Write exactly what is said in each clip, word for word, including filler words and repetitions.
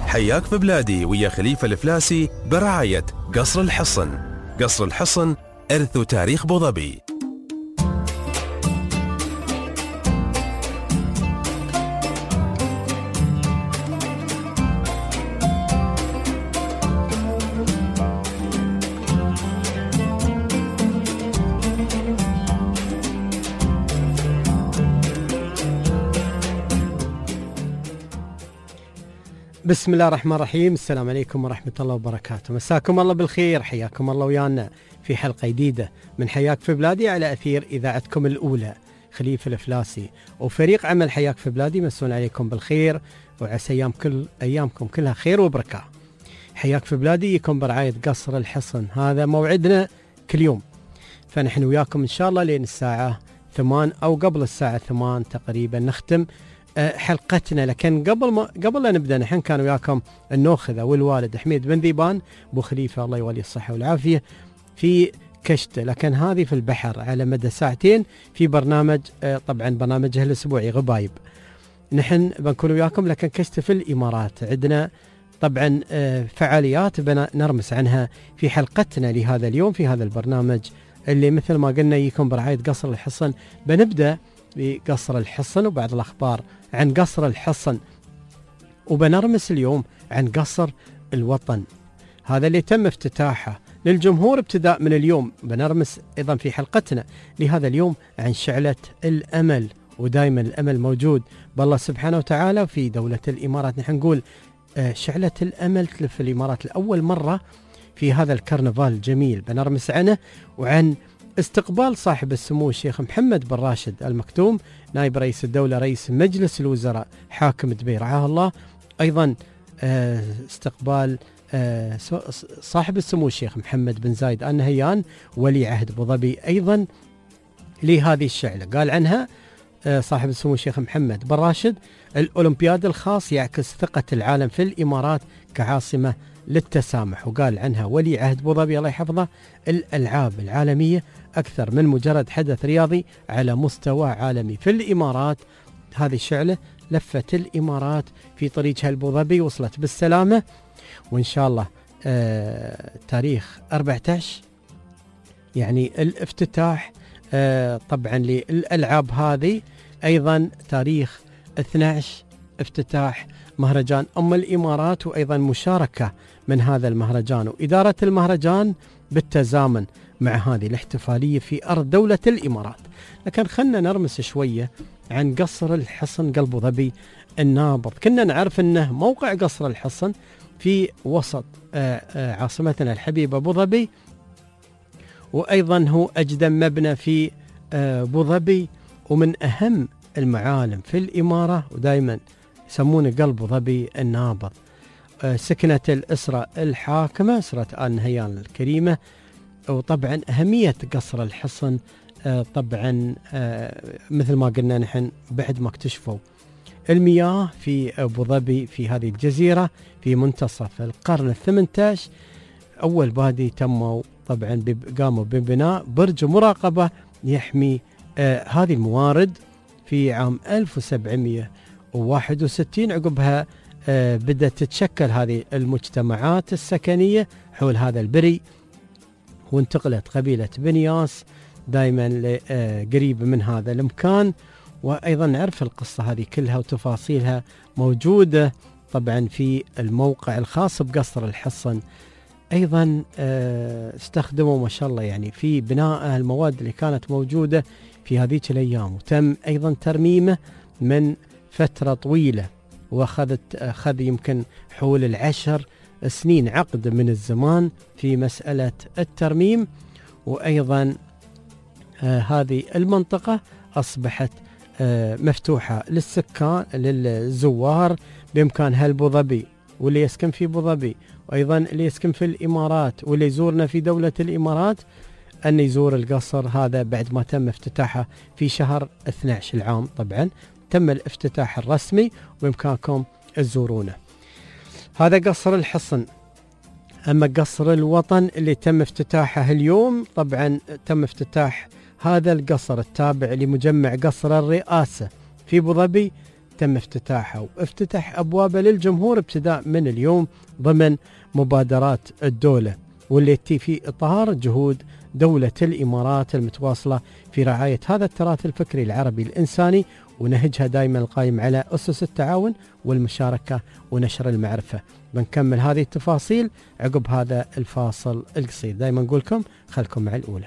حياك في بلادي ويا خليفة الفلاسي برعاية قصر الحصن. قصر الحصن إرث وتاريخ أبوظبي. بسم الله الرحمن الرحيم. السلام عليكم ورحمة الله وبركاته. مساكم الله بالخير، حياكم الله ويانا في حلقة جديدة من حياك في بلادي على أثير إذاعتكم الأولى خليفة الفلاسي وفريق عمل حياك في بلادي. مسون عليكم بالخير وعسى أيام كل أيامكم كلها خير وبركة. حياك في بلادي يكون برعاية قصر الحصن، هذا موعدنا كل يوم، فنحن وياكم إن شاء الله لين الساعة ثمان أو قبل الساعة ثمان تقريبا نختم حلقتنا. لكن قبل ما قبل لا نبدا نحن كان وياكم النوخذه والوالد حميد بن ذيبان ابو خليفه الله يولي الصحه والعافيه في كشته، لكن هذه في البحر على مدى ساعتين في برنامج طبعا برنامجه الاسبوعي غبايب. نحن بنكون وياكم لكن كشته في الامارات، عندنا طبعا فعاليات بنرمس عنها في حلقتنا لهذا اليوم في هذا البرنامج اللي مثل ما قلنا يكون برعايه قصر الحصن. بنبدا بقصر الحصن وبعض الأخبار عن قصر الحصن، وبنرمس اليوم عن قصر الوطن، هذا اللي تم افتتاحه للجمهور ابتداء من اليوم. بنرمس أيضا في حلقتنا لهذا اليوم عن شعلة الأمل، ودائما الأمل موجود بالله سبحانه وتعالى في دولة الإمارات. نحن نقول شعلة الأمل في الإمارات لأول مرة في هذا الكرنفال الجميل. بنرمس عنه وعن استقبال صاحب السمو الشيخ محمد بن راشد المكتوم نائب رئيس الدولة رئيس مجلس الوزراء حاكم دبي رعاه الله، أيضا استقبال صاحب السمو الشيخ محمد بن زايد آل نهيان ولي عهد أبوظبي أيضا لهذه الشعلة. قال عنها صاحب السمو الشيخ محمد بن راشد: الأولمبياد الخاص يعكس ثقة العالم في الإمارات كعاصمة للتسامح. وقال عنها ولي عهد أبوظبي الله يحفظه: الألعاب العالمية أكثر من مجرد حدث رياضي على مستوى عالمي في الإمارات. هذه الشعلة لفت الإمارات في طريقها لأبوظبي، وصلت بالسلامة، وإن شاء الله آه تاريخ أربعة عشر يعني الافتتاح آه طبعا للألعاب هذه، أيضا تاريخ اثني عشر افتتاح مهرجان أم الإمارات، وأيضا مشاركة من هذا المهرجان وإدارة المهرجان بالتزامن مع هذه الاحتفالية في أرض دولة الإمارات. لكن خلنا نرمس شوية عن قصر الحصن قلب أبوظبي النابض. كنا نعرف أنه موقع قصر الحصن في وسط عاصمتنا الحبيبة أبوظبي، وأيضا هو أجدم مبنى في أبوظبي ومن أهم المعالم في الإمارة، ودائما يسمونه قلب أبوظبي النابض. سكنة الأسرة الحاكمة أسرة آل نهيان الكريمة. وطبعا أهمية قصر الحصن طبعا مثل ما قلنا نحن بعد ما اكتشفوا المياه في أبوظبي في هذه الجزيرة في منتصف القرن الثامن عشر، أول بادي تموا طبعا قاموا ببناء برج مراقبة يحمي هذه الموارد في عام ألف وسبعمئة وواحد وستين. عقبها بدأت تتشكل هذه المجتمعات السكنية حول هذا البري، وانتقلت قبيلة بنياس دائما قريب من هذا المكان. وأيضا نعرف القصة هذه كلها وتفاصيلها موجودة طبعا في الموقع الخاص بقصر الحصن. أيضا استخدموا ما شاء الله يعني في بناء المواد اللي كانت موجودة في هذه الأيام، وتم أيضا ترميمه من فترة طويلة، وأخذت أخذ يمكن حول العشر سنين عقد من الزمان في مسألة الترميم. وأيضا آه هذه المنطقة أصبحت آه مفتوحة للسكان للزوار بإمكانها أبوظبي واللي يسكن في أبوظبي، وأيضا اللي يسكن في الإمارات واللي يزورنا في دولة الإمارات أن يزور القصر هذا بعد ما تم افتتاحه في شهر اثني عشر العام. طبعا تم الافتتاح الرسمي وبإمكانكم تزورونه. هذا قصر الحصن. أما قصر الوطن اللي تم افتتاحه اليوم، طبعا تم افتتاح هذا القصر التابع لمجمع قصر الرئاسة في أبوظبي تم افتتاحها وافتتح أبوابه للجمهور ابتداء من اليوم ضمن مبادرات الدولة، والتي في إطار جهود دولة الإمارات المتواصلة في رعاية هذا التراث الفكري العربي الإنساني، ونهجها دائما القائم على أسس التعاون والمشاركة ونشر المعرفة. بنكمل هذه التفاصيل عقب هذا الفاصل القصير. دائما نقولكم خلكم مع الأولى.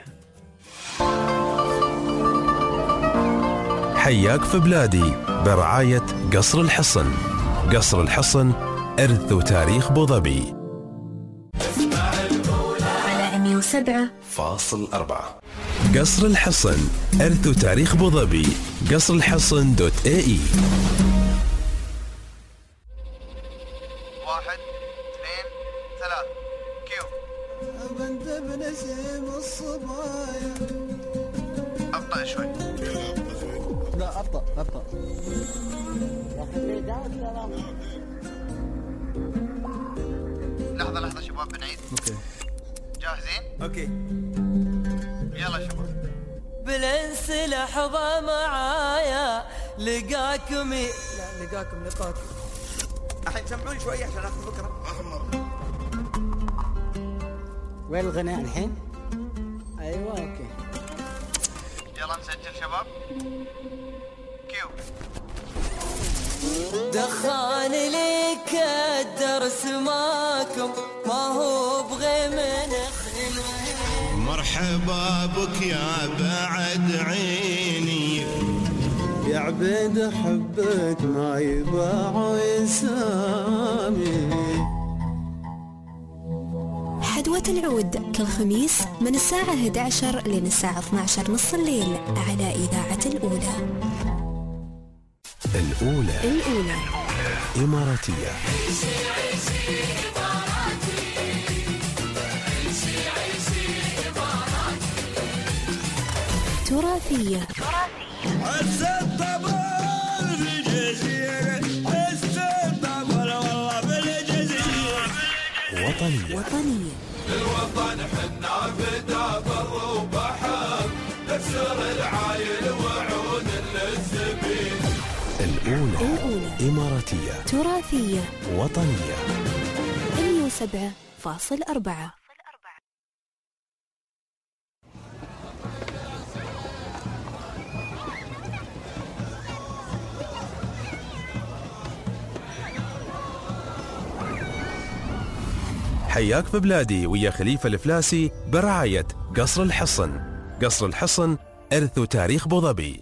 حياك في بلادي برعاية قصر الحصن. قصر الحصن إرث وتاريخ بوظبي على مية وسبعة فاصل أربعة. قصر الحصن إرث وتاريخ بوظبي. قصر الحصن دوت اي اي. واحد اثنين ثلاث كيو. بنت بنسيم الصبايا. أبطأ شوي. لا أبطأ أبطأ. لحظة لحظة شباب بنعيد. أوكي. جاهزين؟ أوكي. يلا شباب. بالانس لحظة معايا لقاكم ي... لا لقاكم لقاكم. الحين سمعوني شوي عشان آخذ فكرة. آخر مرة. وين الغناء الحين؟ أيوة أوكي. يلا نسجل شباب. كيو. دخان لي كدرس ماكم ما هو بغي من مرحبا بك يا بعد عيني يا عبيد حبك ما يباع يسامي. حدوة العود كل خميس من الساعة إحدى عشر لين الساعة اثني عشر نص الليل على إذاعة الأولى. الأولى الأولى إماراتية. تراثية. وطنية. وطنية. الوطن حنا بدا بر وبحر نكسر العايل وعود للزبين. الأولى الأولى إماراتية. تراثية. وطنية. مية وسبعة فاصل أربعة. حياك في بلادي ويا خليفة الفلاسي برعاية قصر الحصن. قصر الحصن إرث وتاريخ بوظبي.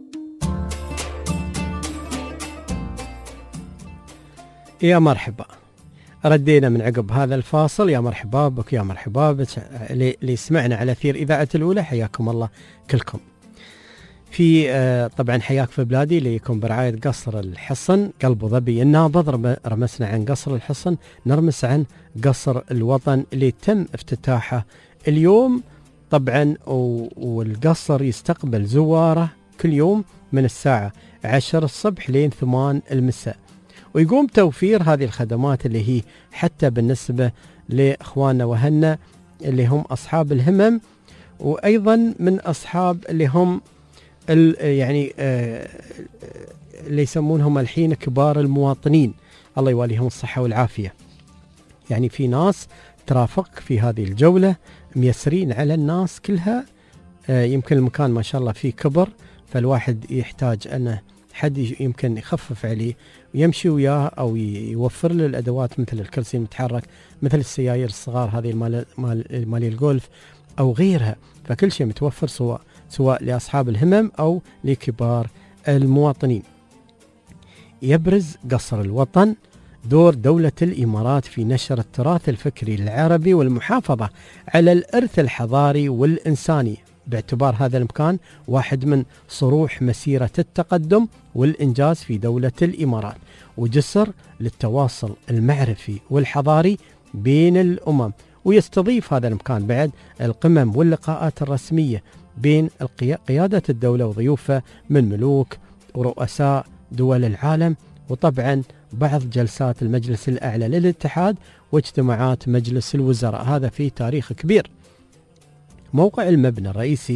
يا مرحبا، ردينا من عقب هذا الفاصل. يا مرحبا بك، يا مرحبا بك اللي سمعنا على أثير إذاعة الأولى. حياكم الله كلكم. في آه طبعا حياك في بلادي اللي يكون برعاية قصر الحصن قلب ظبي النابض. رمسنا عن قصر الحصن، نرمس عن قصر الوطن اللي تم افتتاحه اليوم طبعا، والقصر يستقبل زواره كل يوم من الساعة عشر الصبح لين ثمان المساء، ويقوم توفير هذه الخدمات اللي هي حتى بالنسبة لإخواننا وهنا اللي هم أصحاب الهمم، وأيضا من أصحاب اللي هم يعني آه اللي يسمونهم الحين كبار المواطنين، الله يواليهم الصحة والعافية. يعني في ناس ترافق في هذه الجولة ميسرين على الناس كلها. آه يمكن المكان ما شاء الله فيه كبر، فالواحد يحتاج أنه حد يمكن يخفف عليه ويمشي وياه أو يوفر له الأدوات مثل الكرسي المتحرك، مثل السيايير الصغار هذه المال مال مال الجولف أو غيرها. فكل شيء متوفر سواء سواء لأصحاب الهمم أو لكبار المواطنين. يبرز قصر الوطن دور دولة الإمارات في نشر التراث الفكري العربي والمحافظة على الإرث الحضاري والإنساني، باعتبار هذا المكان واحد من صروح مسيرة التقدم والإنجاز في دولة الإمارات، وجسر للتواصل المعرفي والحضاري بين الأمم. ويستضيف هذا المكان بعد القمم واللقاءات الرسمية بين قيادة الدولة وضيوفها من ملوك ورؤساء دول العالم، وطبعا بعض جلسات المجلس الأعلى للاتحاد واجتماعات مجلس الوزراء. هذا فيه تاريخ كبير. موقع المبنى الرئيسي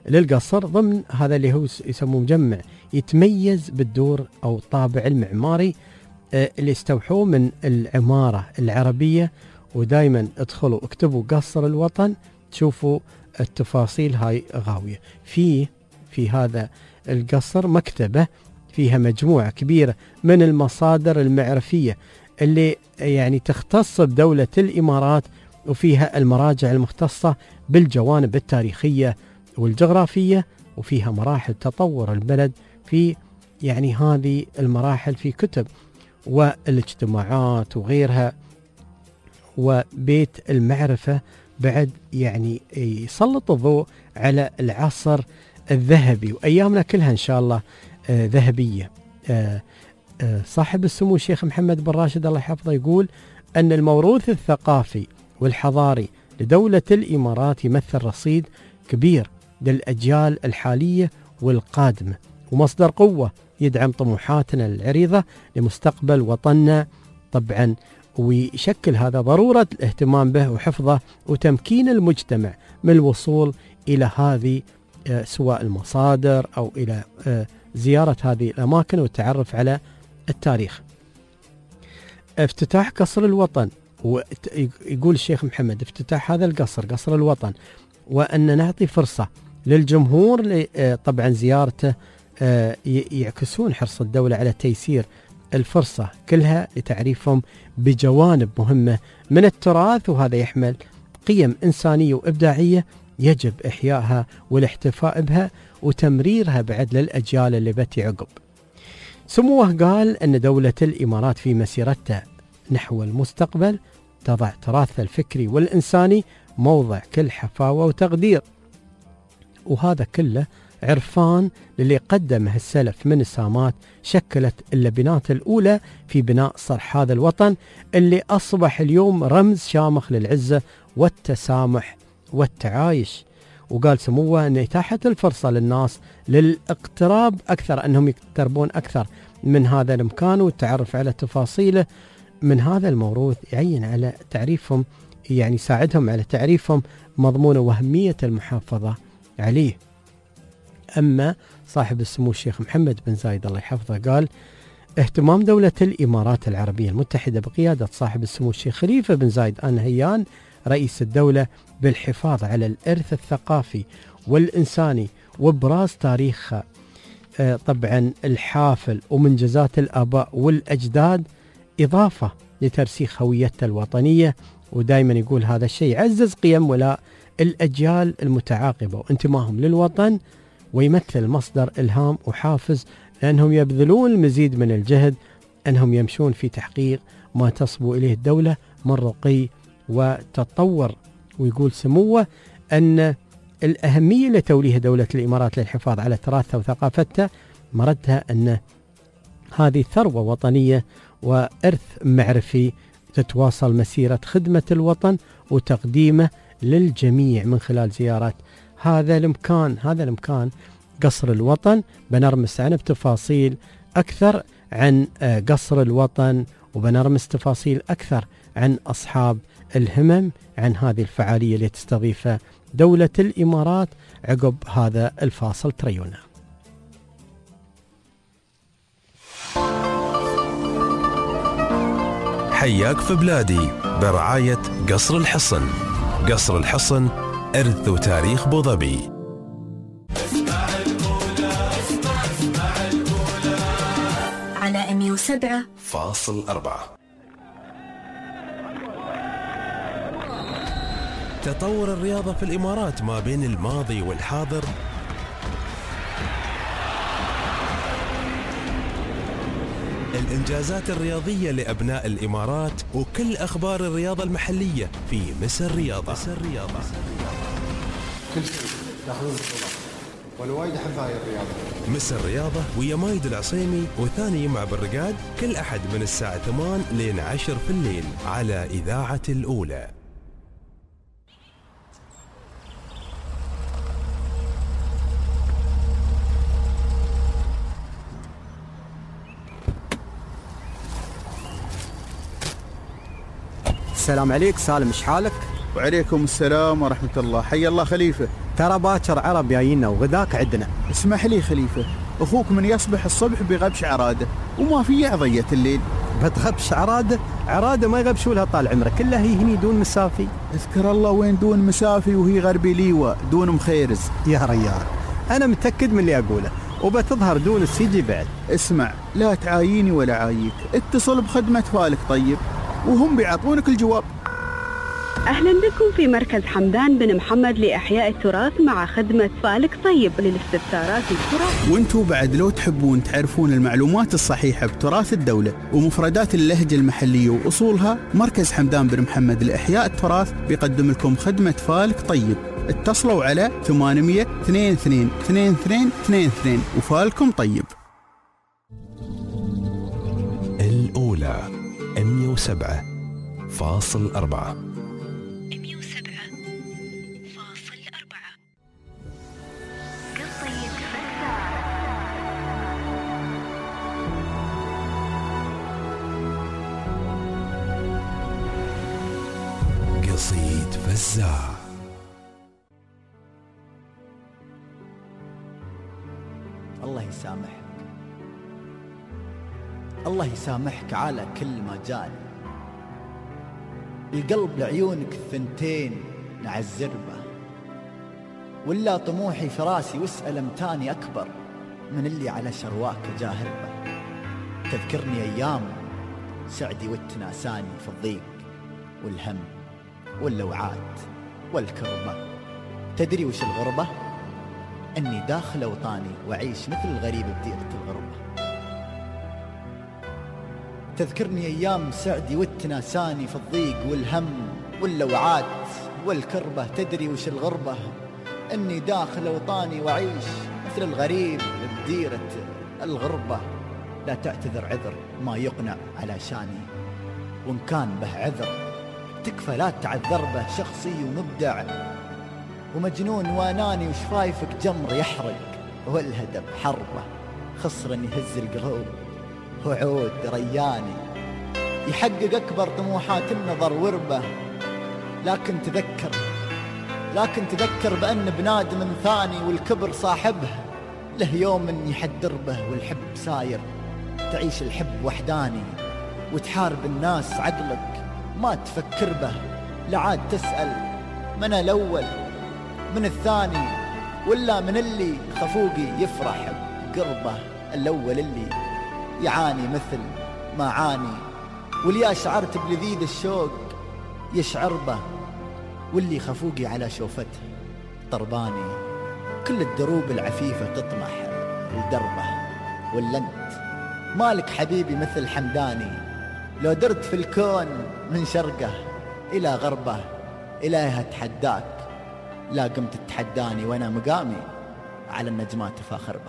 للقصر ضمن هذا اللي هو يسموه مجمع يتميز بالدور أو الطابع المعماري اللي استوحوه من العمارة العربية. ودائما ادخلوا اكتبوا قصر الوطن تشوفوا التفاصيل هاي غاوية. في في هذا القصر مكتبة فيها مجموعة كبيرة من المصادر المعرفية اللي يعني تختص بدولة الإمارات، وفيها المراجع المختصة بالجوانب التاريخية والجغرافية، وفيها مراحل تطور البلد في يعني هذه المراحل في كتب والاجتماعات وغيرها. وبيت المعرفة بعد يعني يسلط الضوء على العصر الذهبي، وأيامنا كلها إن شاء الله آه ذهبية. آه آه صاحب السمو الشيخ محمد بن راشد الله يحفظه يقول أن الموروث الثقافي والحضاري لدولة الإمارات يمثل رصيد كبير للأجيال الحالية والقادمة، ومصدر قوة يدعم طموحاتنا العريضة لمستقبل وطننا طبعا، ويشكل هذا ضرورة الاهتمام به وحفظه وتمكين المجتمع من الوصول إلى هذه سواء المصادر أو إلى زيارة هذه الأماكن والتعرف على التاريخ. افتتاح قصر الوطن، ويقول الشيخ محمد افتتاح هذا القصر قصر الوطن وأن نعطي فرصة للجمهور طبعا زيارته يعكسون حرص الدولة على تيسير الفرصة كلها لتعريفهم بجوانب مهمة من التراث، وهذا يحمل قيم إنسانية وإبداعية يجب إحيائها والاحتفاء بها وتمريرها بعد للأجيال اللي بتي عقب. سموه قال أن دولة الإمارات في مسيرتها نحو المستقبل تضع تراثها الفكري والإنساني موضع كل حفاوة وتقدير، وهذا كله عرفان للي قدمه السلف من إسهامات شكلت اللبنات الأولى في بناء صرح هذا الوطن اللي أصبح اليوم رمز شامخ للعزة والتسامح والتعايش. وقال سموه أن إتاحة الفرصة للناس للاقتراب أكثر، أنهم يقتربون أكثر من هذا المكان والتعرف على تفاصيله من هذا الموروث يعين على تعريفهم، يعني يساعدهم على تعريفهم مضمون وأهمية المحافظة عليه. أما صاحب السمو الشيخ محمد بن زايد الله يحفظه قال اهتمام دولة الإمارات العربية المتحدة بقيادة صاحب السمو الشيخ خليفة بن زايد آل نهيان رئيس الدولة بالحفاظ على الإرث الثقافي والإنساني وإبراز تاريخها آه طبعا الحافل ومنجزات الآباء والأجداد إضافة لترسيخ هويتها الوطنية. ودائما يقول هذا الشيء يعزز قيم ولاء الأجيال المتعاقبة وانتمائهم للوطن، ويمثل مصدر إلهام وحافز لأنهم يبذلون المزيد من الجهد أنهم يمشون في تحقيق ما تصبو إليه الدولة من رقي وتطور. ويقول سموه أن الأهمية لتوليها دولة الإمارات للحفاظ على تراثها وثقافتها مردها أن هذه ثروة وطنية وإرث معرفي تتواصل مسيرة خدمة الوطن وتقديمه للجميع من خلال زيارة هذا المكان هذا المكان قصر الوطن. بنرمس عن بتفاصيل أكثر عن قصر الوطن، وبنرمس تفاصيل أكثر عن أصحاب الهمم عن هذه الفعالية اللي تستضيفها دولة الإمارات عقب هذا الفاصل. تريونا حياك في بلادي برعاية قصر الحصن. قصر الحصن إرث وتاريخ أبو ظبي. على مئة وسبعة فاصل أربعة. تطور الرياضة في الإمارات ما بين الماضي والحاضر الإنجازات الرياضية لأبناء الإمارات وكل أخبار الرياضة المحلية في مسا الرياضة. مسا الرياضة كل شيء تاخذون بطولات وانا وايد احب هاي الرياضة. مسا الرياضة ويا مايد العصيمي وثاني يمع بالرقاد كل أحد من الساعة ثمان لين عشر في الليل على إذاعة الأولى. السلام عليك سالم، ايش حالك؟ وعليكم السلام ورحمة الله. حي الله خليفة. ترى باكر عرب جايينا وغداك عندنا. اسمح لي خليفة، أخوك من يصبح الصبح بغبش عرادة وما في عضية الليل. بتغبش عرادة؟ عرادة ما يغبشوا لها طال عمرك، كلها هي هني دون مسافي. اذكر الله وين دون مسافي وهي غربي ليوة دون مخيرز. يا ريال أنا متأكد من اللي أقوله، وبتظهر دون السيجي بعد. اسمع، لا تعاييني ولا عاييك، اتصل بخدمة فالك طيب وهم بيعطونك الجواب. أهلا بكم في مركز حمدان بن محمد لإحياء التراث مع خدمة فالك طيب للاستفسارات التراث. وانتوا بعد لو تحبون تعرفون المعلومات الصحيحة بتراث الدولة ومفردات اللهجة المحلية وأصولها، مركز حمدان بن محمد لإحياء التراث بيقدم لكم خدمة فالك طيب. اتصلوا على ثمانمية اثنين اثنين اثنين اثنين اثنين اثنين وفالكم طيب. الأولى مئة وسبعة فاصل أربعة. قصيد فزاع. الله يسامحك، الله يسامحك على كل ما جاني. القلب لعيونك الثنتين نعزربه، ولا طموحي في راسي واسأل امتاني أكبر من اللي على شرواك جاهربه. تذكرني أيام سعدي وتناساني في الضيق والهم واللوعات والكربة. تدري وش الغربة؟ أني داخل أوطاني وأعيش مثل الغريب بديرة الغربة. تذكرني أيام سعدي وتناساني في الضيق والهم واللوعات والكربة. تدري وش الغربة؟ أني داخل أوطاني وأعيش مثل الغريب بديرة الغربة. لا تعتذر عذر ما يقنع على شاني، وإن كان به عذر تكفى لا تعذر به. شخصي ومبدع ومجنون واناني وشفايفك جمر يحرق والهدب حربه. خصر يهز القلوب وعود رياني يحقق أكبر طموحات النظر وربه. لكن تذكر لكن تذكر بأن بنادم ثاني والكبر صاحبه له يوم يحدر به. والحب ساير تعيش الحب وحداني وتحارب الناس عقلك ما تفكر به. لعاد تسأل من الأول من الثاني ولا من اللي خفوقي يفرح بقربه. الأول اللي يعاني مثل ما عاني، واللي شعرت بلذيذ الشوق يشعر به، واللي خفوقي على شوفته طرباني. كل الدروب العفيفة تطمح لدربه، ولا انت مالك حبيبي مثل حمداني. لو درت في الكون من شرقه إلى غربه إليها تحداك، لا قمت تتحداني وأنا مقامي على النجمات فاخر به.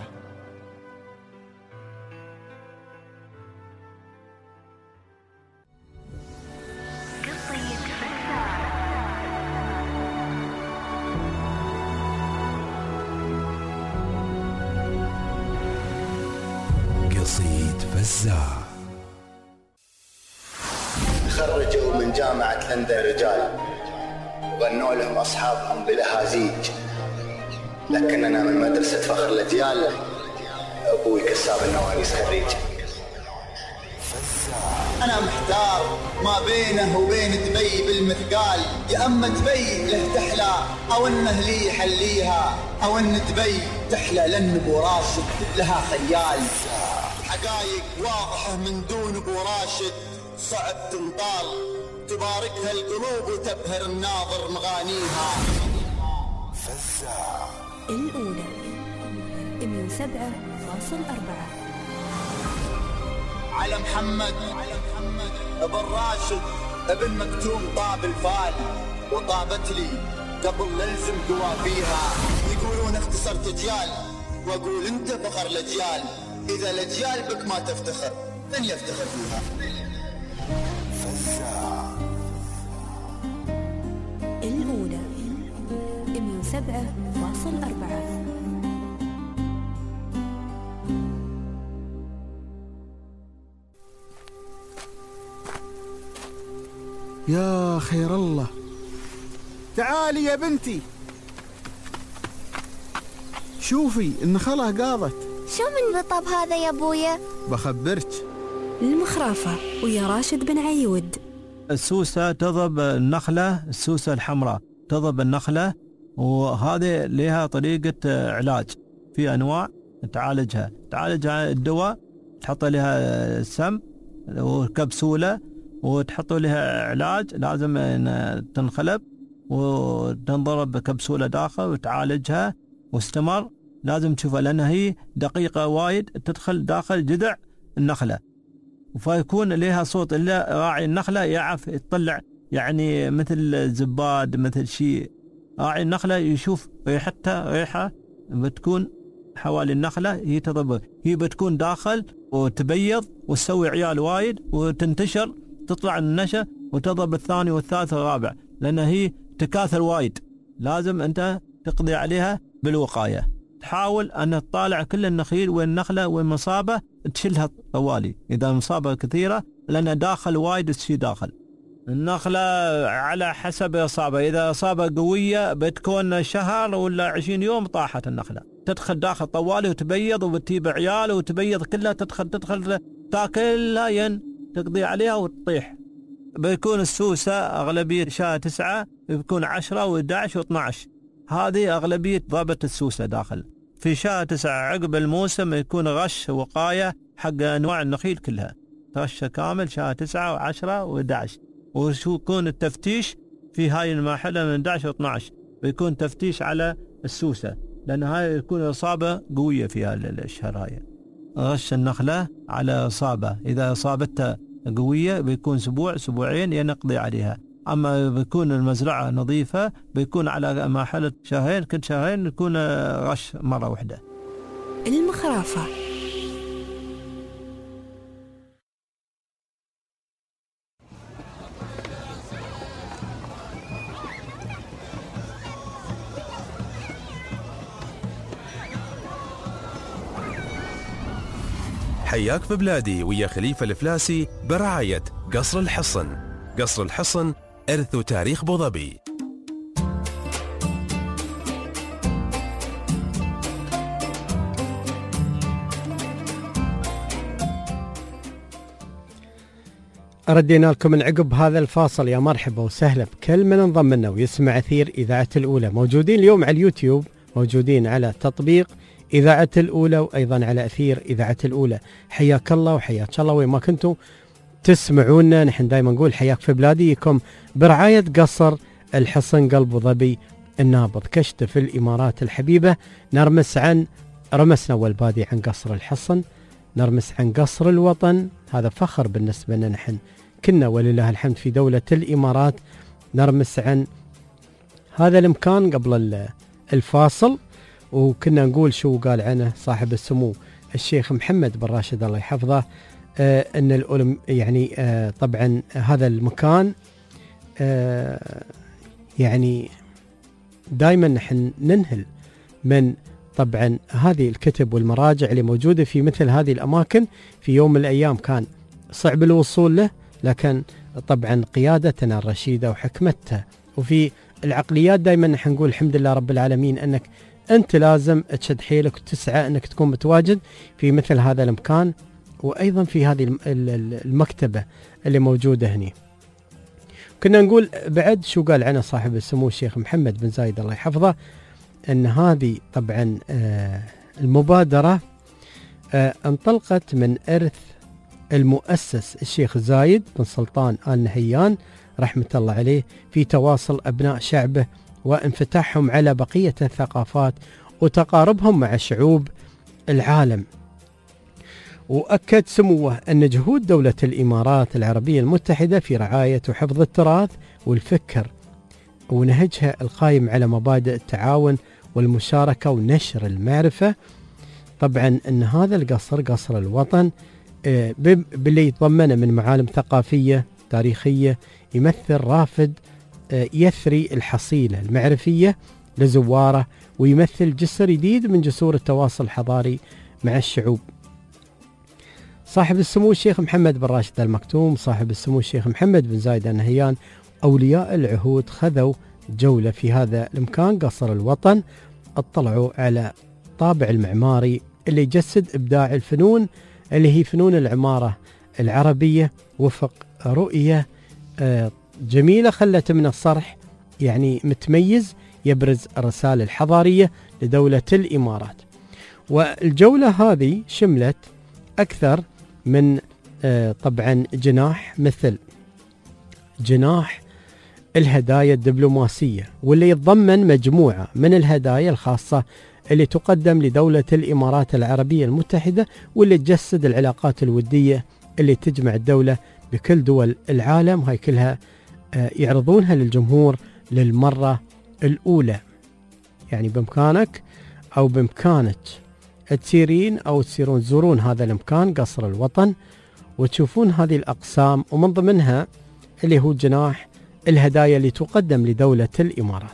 قصيد فزاع. خرجوا من جامعة لندن رجال وغنوا لهم أصحابهم بلهازيج، لكننا من مدرسة فخر الأجيال أبوي كساب النوانيس خريج. أنا محتار ما بينه وبين دبي بالمثقال، يا أما دبي له تحلى أو أنه لي يحليها، أو أن دبي تحلى لأن أبو راشد لها خيال. حقايق واضحة من دون أبو راشد صعب تنطال، تباركها القلوب وتبهر الناظر مغانيها. فزاع. الأولى مئة وسبعة فاصل أربعة. على محمد ابن راشد ابن مكتوم طاب الفال، وطابت لي قبل نلزم قوافيها. يقولون اختصرت اجيال واقول انت فخر الاجيال، اذا الاجيال بك ما تفتخر من يفتخر فيها. فزاع. الأولى مئة وسبعة فاصل أربعة. يا خير الله، تعالي يا بنتي. شوفي النخلة قاضت. شو من رطب هذا يا ابويا؟ بخبرك. المخرافة ويا راشد بن عيود. السوسة تضرب النخلة، السوسة الحمراء تضرب النخلة، وهذه لها طريقة علاج. في أنواع تعالجها تعالجها الدواء، تحط لها سم وكبسولة وتحط لها علاج، لازم تنخلب وتنضرب بكبسولة داخل وتعالجها واستمر. لازم تشوفها لأنها هي دقيقة وايد، تدخل داخل جذع النخلة، فيكون لها صوت إلا راعي النخلة يعرف يطلع يعني مثل زباد مثل شيء. راعي النخلة يشوف ريحتها، ريحة بتكون حوالي النخلة هي تضرب، هي بتكون داخل وتبيض وتسوي عيال وايد وتنتشر، تطلع النشا وتضرب الثاني والثالث والرابع، لأن هي تكاثر وايد. لازم أنت تقضي عليها بالوقاية، تحاول أن تطالع كل النخيل والنخلة والمصابة تشيلها طوالي إذا مصابة كثيرة، لأن داخل وايد تشي داخل النخلة على حسب إصابة. إذا إصابة قوية بتكون شهر ولا عشرين يوم طاحت النخلة، تدخل داخل طوالي وتبيض وبتجيب عيال وتبيض كلها، تدخل تدخل تاكلها ين تقضي عليها وتطيح. بيكون السوسة أغلبية شهر تسعة، بيكون عشرة وإحدى عشر واثنى عشر، هذه أغلبية ضربة السوسة داخل. في شهر تسعة عقب الموسم يكون غش وقاية حق أنواع النخيل كلها، غش كامل شهر تسعة وعشرة وإحدى عشر. وشو يكون التفتيش في هاي المرحلة من إحدى عشر واثنى عشر، بيكون تفتيش على السوسة، لأن هاي يكون إصابة قوية في هذا الشهر. هاي غش النخلة على إصابة، إذا إصابتها قوية بيكون أسبوع أسبوعين ينقضي عليها. أما بيكون المزرعة نظيفة بيكون على مرحلة شهرين، كل شهرين يكون غش مرة واحدة. المخرافة. حياك في بلادي ويا خليفة الفلاسي برعاية قصر الحصن. قصر الحصن إرث وتاريخ أبو ظبي. ردينا لكم من عقب هذا الفاصل. يا مرحبا وسهلا بكل من انضم لنا ويسمع أثير إذاعة الأولى. موجودين اليوم على اليوتيوب، موجودين على تطبيق إذاعة الأولى، وأيضا على أثير إذاعة الأولى. حياك الله وحياك الله وين ما كنتوا تسمعونا. نحن دائما نقول حياك في بلاديكم برعاية قصر الحصن قلب ظبي النابض، كشت في الإمارات الحبيبة. نرمس عن رمسنا والبادي عن قصر الحصن، نرمس عن قصر الوطن. هذا فخر بالنسبة لنا، نحن كنا ولله الحمد في دولة الإمارات. نرمس عن هذا المكان قبل الفاصل، وكنا نقول شو قال عنه صاحب السمو الشيخ محمد بن راشد الله يحفظه، آه ان الأولم يعني آه طبعا هذا المكان آه يعني دائما نحن ننهل من طبعا هذه الكتب والمراجع اللي موجودة في مثل هذه الأماكن. في يوم من الأيام كان صعب الوصول له، لكن طبعا قيادتنا الرشيدة وحكمتها وفي العقليات دائما نحن نقول الحمد لله رب العالمين أنك أنت لازم تشد حيلك وتسعى أنك تكون متواجد في مثل هذا المكان، وأيضا في هذه المكتبة اللي موجودة هنا. كنا نقول بعد شو قال عنه صاحب السمو الشيخ محمد بن زايد الله يحفظه، أن هذه طبعا آه المبادرة آه انطلقت من إرث المؤسس الشيخ زايد بن سلطان آل نهيان رحمة الله عليه في تواصل أبناء شعبه وانفتاحهم على بقية الثقافات وتقاربهم مع شعوب العالم. وأكد سموه أن جهود دولة الإمارات العربية المتحدة في رعاية وحفظ التراث والفكر ونهجها القائم على مبادئ التعاون والمشاركة ونشر المعرفة. طبعا أن هذا القصر قصر الوطن باللي يتضمنه من معالم ثقافية تاريخية يمثل رافد يثري الحصيلة المعرفية لزواره، ويمثل جسر جديد من جسور التواصل الحضاري مع الشعوب. صاحب السمو الشيخ محمد بن راشد المكتوم، صاحب السمو الشيخ محمد بن زايد آل نهيان، أولياء العهود خذوا جولة في هذا المكان قصر الوطن، اطلعوا على الطابع المعماري اللي يجسد إبداع الفنون اللي هي فنون العمارة العربية وفق رؤية جميلة خلت من الصرح يعني متميز يبرز الرسالة الحضارية لدولة الإمارات. والجولة هذه شملت أكثر من طبعا جناح، مثل جناح الهدايا الدبلوماسية واللي يتضمن مجموعة من الهدايا الخاصة اللي تقدم لدولة الإمارات العربية المتحدة واللي تجسد العلاقات الودية اللي تجمع الدولة بكل دول العالم، هاي كلها يعرضونها للجمهور للمرة الأولى. يعني بإمكانك أو بإمكانك تسيرين أو تسيرون تزورون هذا المكان قصر الوطن وتشوفون هذه الأقسام، ومن ضمنها اللي هو جناح الهدايا اللي تقدم لدولة الإمارات.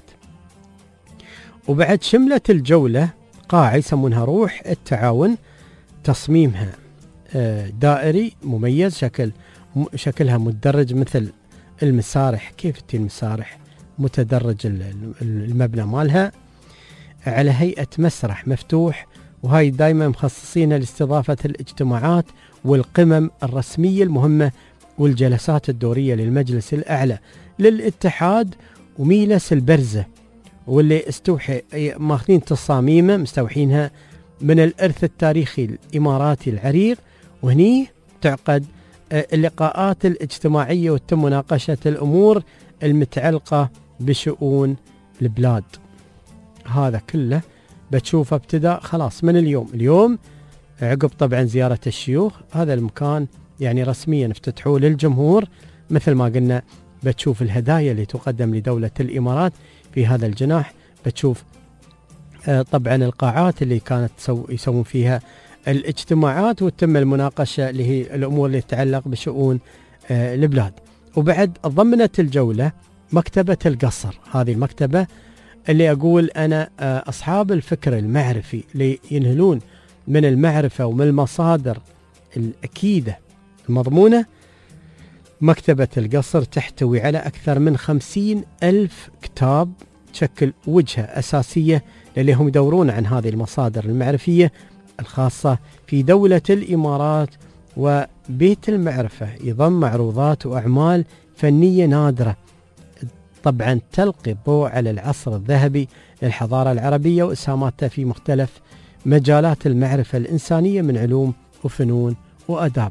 وبعد شملت الجولة قاعة يسمونها روح التعاون، تصميمها دائري مميز، شكل شكلها متدرج مثل المسارح، كيف تي المسارح متدرج المبنى مالها على هيئة مسرح مفتوح، وهاي دايما مخصصينها لاستضافة الاجتماعات والقمم الرسمية المهمة والجلسات الدورية للمجلس الأعلى للاتحاد وميلس البرزة، واللي استوحي ماخذين تصاميمه مستوحينها من الإرث التاريخي الإماراتي العريق. وهني تعقد اللقاءات الاجتماعية وتم مناقشة الأمور المتعلقة بشؤون البلاد. هذا كله بتشوفه ابتداء خلاص من اليوم اليوم عقب طبعا زيارة الشيوخ. هذا المكان يعني رسميا افتتحوه للجمهور. مثل ما قلنا بتشوف الهدايا اللي تقدم لدولة الإمارات في هذا الجناح، بتشوف طبعا القاعات اللي كانت يسوون فيها الاجتماعات وتم المناقشة اللي هي الأمور اللي تتعلق بشؤون البلاد. وبعد ضمنت الجولة مكتبة القصر، هذه المكتبة اللي أقول أنا أصحاب الفكر المعرفي اللي ينهلون من المعرفة ومن المصادر الأكيدة المضمونة. مكتبة القصر تحتوي على أكثر من خمسين ألف كتاب تشكل وجهة أساسية اللي هم يدورون عن هذه المصادر المعرفية الخاصة في دولة الإمارات. وبيت المعرفة يضم معروضات وأعمال فنية نادرة طبعا تلقي الضوء على العصر الذهبي للحضارة العربية وإسهاماتها في مختلف مجالات المعرفة الإنسانية من علوم وفنون وأداب.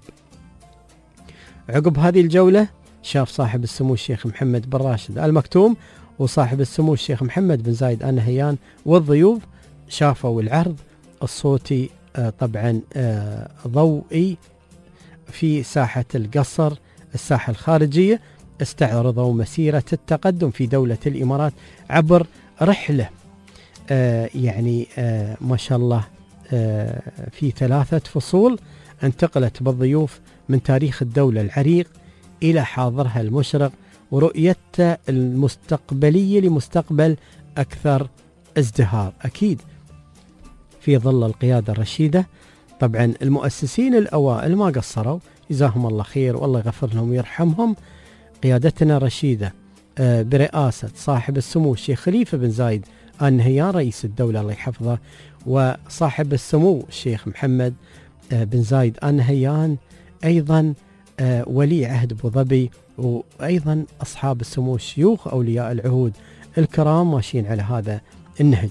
عقب هذه الجولة شاف صاحب السمو الشيخ محمد بن راشد آل مكتوم وصاحب السمو الشيخ محمد بن زايد آل نهيان والضيوف شافوا العرض الصوتي طبعا ضوئي في ساحة القصر الساحة الخارجية. استعرضوا مسيرة التقدم في دولة الإمارات عبر رحلة يعني ما شاء الله في ثلاثة فصول انتقلت بالضيوف من تاريخ الدولة العريق إلى حاضرها المشرق ورؤيتها المستقبلية لمستقبل أكثر ازدهار أكيد في ظل القيادة الرشيدة. طبعا المؤسسين الأوائل ما قصروا جزاهم الله خير والله يغفر لهم ويرحمهم. قيادتنا الرشيدة برئاسة صاحب السمو الشيخ خليفة بن زايد آل نهيان رئيس الدولة الله يحفظه، وصاحب السمو الشيخ محمد بن زايد آل نهيان أيضا ولي عهد أبو ظبي، وأيضا أصحاب السمو الشيوخ أولياء العهود الكرام ماشيين على هذا النهج.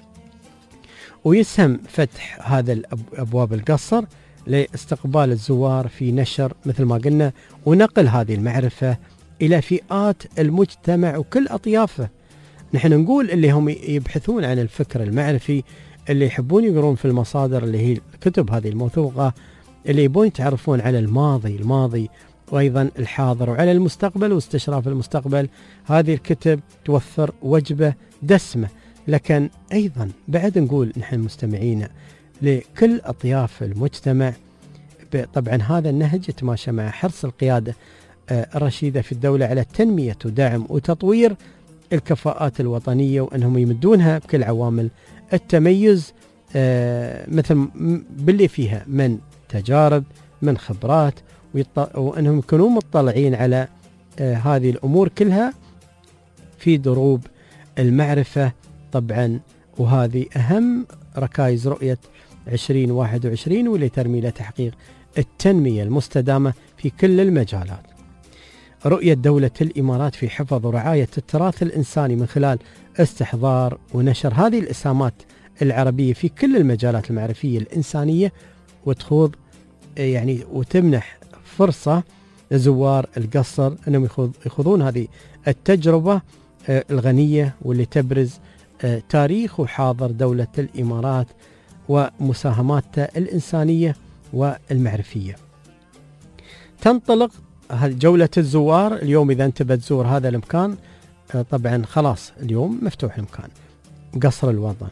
ويسهم فتح هذا أبواب القصر لاستقبال الزوار في نشر مثل ما قلنا ونقل هذه المعرفة إلى فئات المجتمع وكل أطيافه. نحن نقول اللي هم يبحثون عن الفكر المعرفي، اللي يحبون يقرون في المصادر اللي هي الكتب هذه الموثوقة، اللي يبون يتعرفون على الماضي الماضي وأيضا الحاضر وعلى المستقبل واستشراف المستقبل. هذه الكتب توفر وجبة دسمة. لكن أيضا بعد نقول نحن مستمعين لكل أطياف المجتمع. طبعا هذا النهج يتماشى مع حرص القيادة الرشيدة في الدولة على تنمية ودعم وتطوير الكفاءات الوطنية، وأنهم يمدونها بكل عوامل التميز مثل باللي فيها من تجارب من خبرات، وأنهم يكونوا مطلعين على هذه الأمور كلها في دروب المعرفة طبعا. وهذه أهم ركائز رؤية عشرين واحد وعشرين واللي ترمي لتحقيق التنمية المستدامة في كل المجالات. رؤية دولة الإمارات في حفظ ورعاية التراث الإنساني من خلال استحضار ونشر هذه الإسهامات العربية في كل المجالات المعرفية الإنسانية، وتخوض يعني وتمنح فرصة لزوار القصر أنهم يخوضون هذه التجربة الغنية واللي تبرز تاريخ وحاضر دولة الإمارات ومساهماتها الإنسانية والمعرفية. تنطلق جولة الزوار اليوم. إذا أنت بتزور هذا المكان طبعا خلاص اليوم مفتوح المكان، قصر الوطن.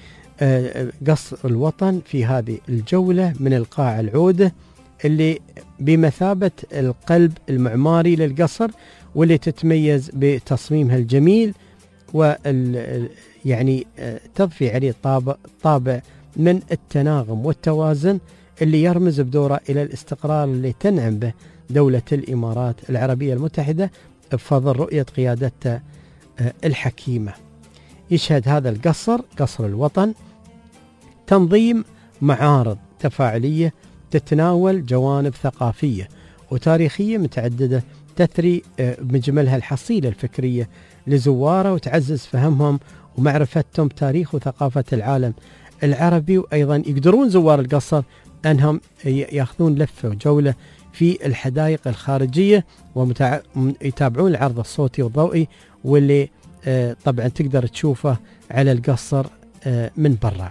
قصر الوطن في هذه الجولة من القاعة العودة اللي بمثابة القلب المعماري للقصر، واللي تتميز بتصميمها الجميل وال يعني تضفي عليه طابع طابع من التناغم والتوازن اللي يرمز بدوره إلى الاستقرار اللي تنعم به دولة الإمارات العربية المتحدة بفضل رؤية قيادتها الحكيمة. يشهد هذا القصر، قصر الوطن، تنظيم معارض تفاعلية تتناول جوانب ثقافية وتاريخية متعددة تثري بمجملها الحصيلة الفكرية لزواره وتعزز فهمهم ومعرفتهم تاريخ وثقافة العالم العربي. وأيضا يقدرون زوار القصر أنهم يأخذون لفة وجولة في الحدائق الخارجية ويتابعون العرض الصوتي والضوئي واللي طبعا تقدر تشوفه على القصر من برا.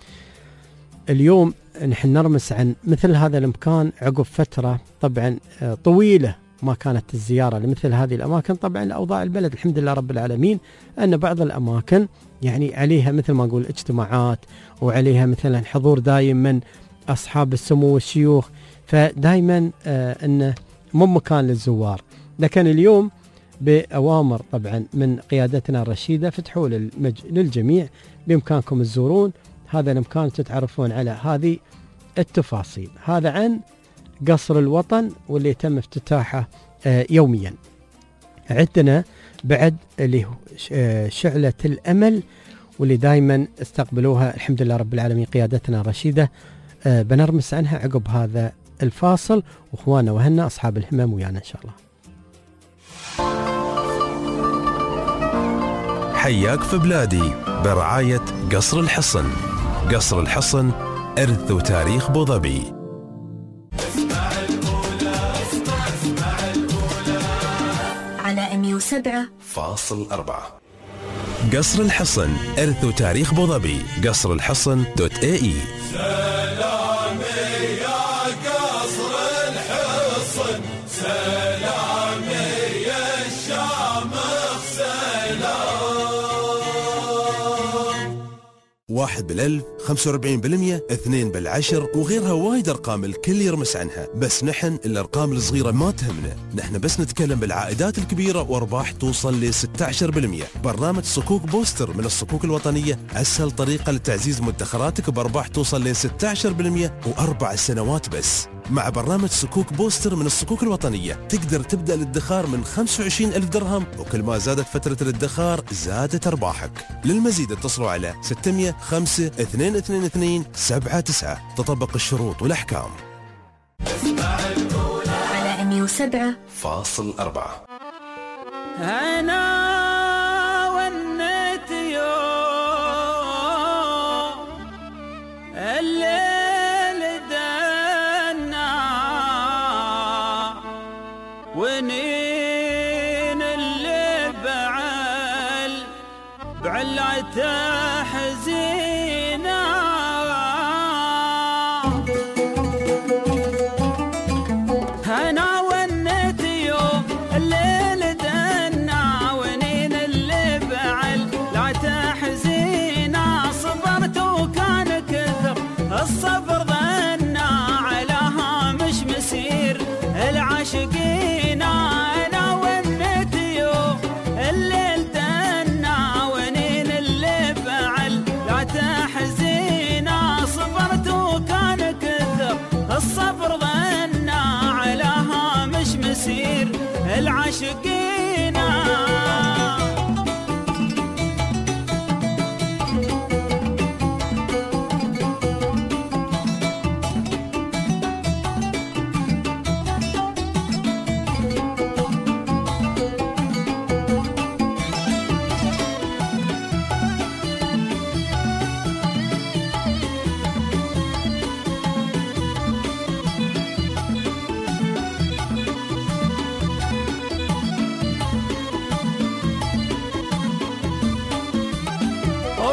اليوم نحن نرمس عن مثل هذا المكان عقب فترة طبعا طويلة ما كانت الزيارة لمثل هذه الأماكن. طبعا أوضاع البلد الحمد لله رب العالمين أن بعض الأماكن يعني عليها مثل ما نقول اجتماعات، وعليها مثلا حضور دايم من أصحاب السمو والشيوخ، فدايما آه أنه مو مكان للزوار. لكن اليوم بأوامر طبعا من قيادتنا الرشيدة فتحوا للمج... للجميع بإمكانكم تزورون هذا المكان تتعرفون على هذه التفاصيل. هذا عن قصر الوطن واللي يتم افتتاحه آه يوميا. عندنا بعد اللي آه شعلة الأمل واللي دايما استقبلوها الحمد لله رب العالمين قيادتنا الرشيدة. آه بنرمس عنها عقب هذا الفاصل، واخواننا وهنا اصحاب الهمم ويانا ان شاء الله. حياك في بلادي برعاية قصر الحصن. قصر الحصن إرث وتاريخ أبو ظبي. على مية وسبعة فاصل أربعة. قصر الحصن إرث وتاريخ أبو ظبي. قصر الحصن دوت اي اي. سلامي يا قصر الحصن، سلامي يا الشامخ، سلام. واحد بالألف، خمسة وأربعين بالمية، اثنين بالعشر، وغيرها وايد أرقام الكل يرمس عنها. بس نحن الأرقام الصغيرة ما تهمنا، نحن بس نتكلم بالعائدات الكبيرة وأرباح توصل ل ستة عشر بالمية. برنامج صكوك بوستر من الصكوك الوطنية أسهل طريقة لتعزيز مدخراتك بأرباح توصل ل ستة عشر بالمية وأربع سنوات بس. مع برنامج صكوك بوستر من الصكوك الوطنية تقدر تبدأ الادخار من خمسة وعشرين ألف درهم، وكل ما زادت فترة الادخار زادت أرباحك. للمزيد اتصلوا على ستمية خمسة اثنين اثنين اثنين سبعة تسعة. تطبق الشروط والأحكام. على مية وسبعة فاصل أربعة. أنا ونيت يوم الليل دنا ونين اللي بعل بعلته حزينة. أنا ونيت يوم الليل دنا ونين اللي بعل بعلته حزينة. صبرت وكان كثر الصبر ظنا على هامش مسير العاشقين. أنا ونيت يوم الليل دنا ونين اللي بعل بعلته حزينة.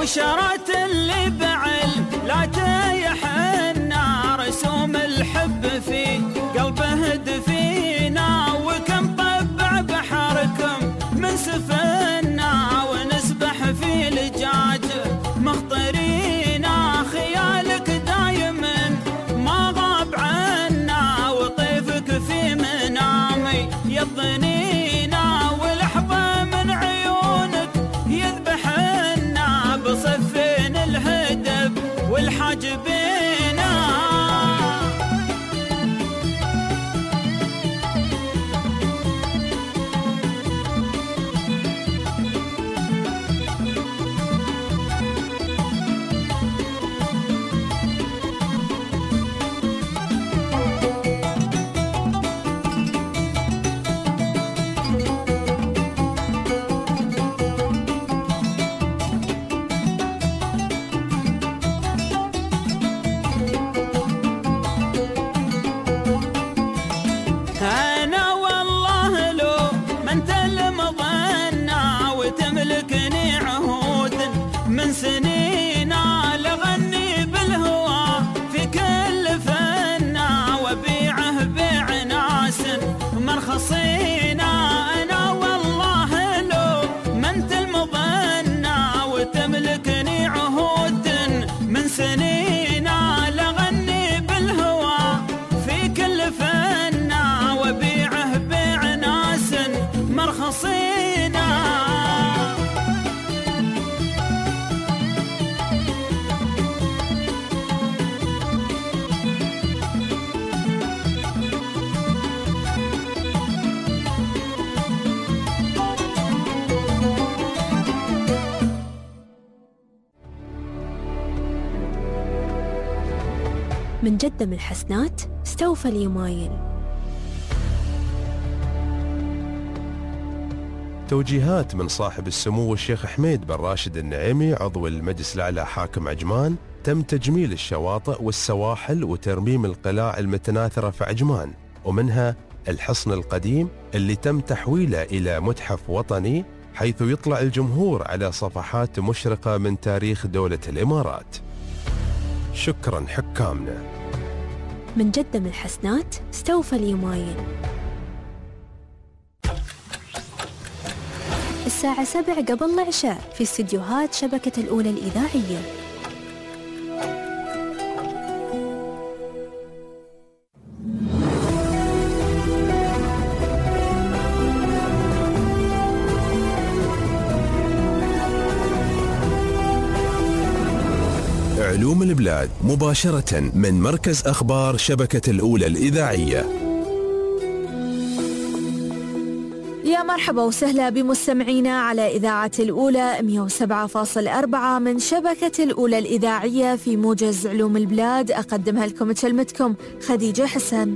وشرات اللي بعل لا تيحنا رسوم الحب في قلبه دفينا وكم طبع بحركم من سفنا ونسبح في لجاج مخطرينا خيالك دايما ما غاب عنا وطيفك في منامي يضنينا ولحظة من عيونك يذبحنا بصفين الهدب والحاجبينا أنا والله لو ما أنت المظنة وتملكني عهود من سنينا لغني بالهوى في كل فنا وبيعه بيع ناس مرخصينا. أنا والله لو ما أنت المظنة وتملكني عهود من سنينا لغني بالهوى في كل فنا وبيعه بيع ناس مرخصينا. من جدة من الحسنات استوفى اليمايل. توجيهات من صاحب السمو الشيخ حميد بن راشد النعيمي عضو المجلس الأعلى حاكم عجمان. تم تجميل الشواطئ والسواحل وترميم القلاع المتناثرة في عجمان، ومنها الحصن القديم اللي تم تحويله إلى متحف وطني، حيث يطلع الجمهور على صفحات مشرقة من تاريخ دولة الإمارات. شكرا حكامنا. من جدة من الحسنات استوفى اليمايل. الساعة سبع قبل العشاء في استديوهات شبكة الأولى الإذاعية. علوم البلاد مباشرة من مركز أخبار شبكة الأولى الإذاعية. يا مرحبا وسهلا بمستمعينا على إذاعة الأولى مئة وسبعة فاصلة أربعة من شبكة الأولى الإذاعية في موجز علوم البلاد. أقدمها لكم كلمتكم خديجة حسن.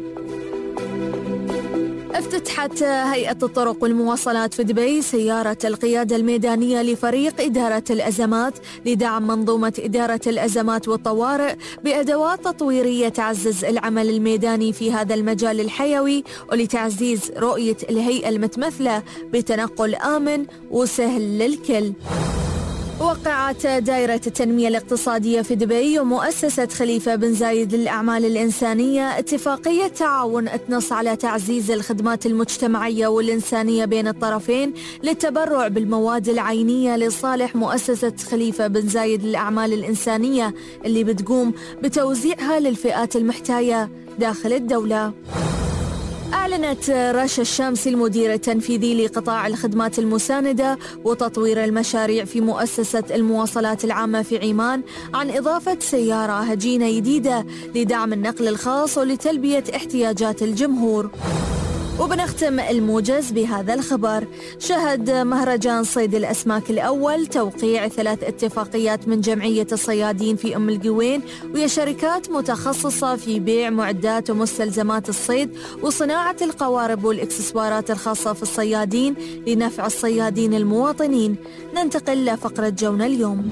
افتتحت هيئة الطرق والمواصلات في دبي سيارة القيادة الميدانية لفريق إدارة الأزمات لدعم منظومة إدارة الأزمات والطوارئ بأدوات تطويرية تعزز العمل الميداني في هذا المجال الحيوي ولتعزيز رؤية الهيئة المتمثلة بتنقل آمن وسهل للكل. وقعت دائرة التنمية الاقتصادية في دبي ومؤسسة خليفة بن زايد للأعمال الإنسانية اتفاقية تعاون تنص على تعزيز الخدمات المجتمعية والإنسانية بين الطرفين للتبرع بالمواد العينية لصالح مؤسسة خليفة بن زايد للأعمال الإنسانية اللي بتقوم بتوزيعها للفئات المحتاجة داخل الدولة. أعلنت رشا الشامسي المدير التنفيذي لقطاع الخدمات المساندة وتطوير المشاريع في مؤسسة المواصلات العامة في عمان عن إضافة سيارة هجينة جديدة لدعم النقل الخاص ولتلبية احتياجات الجمهور. وبنختم الموجز بهذا الخبر. شهد مهرجان صيد الأسماك الأول توقيع ثلاث اتفاقيات من جمعية الصيادين في أم القوين، وهي شركات متخصصة في بيع معدات ومستلزمات الصيد وصناعة القوارب والإكسسوارات الخاصة في الصيادين لنفع الصيادين المواطنين. ننتقل لفقرة جونا اليوم.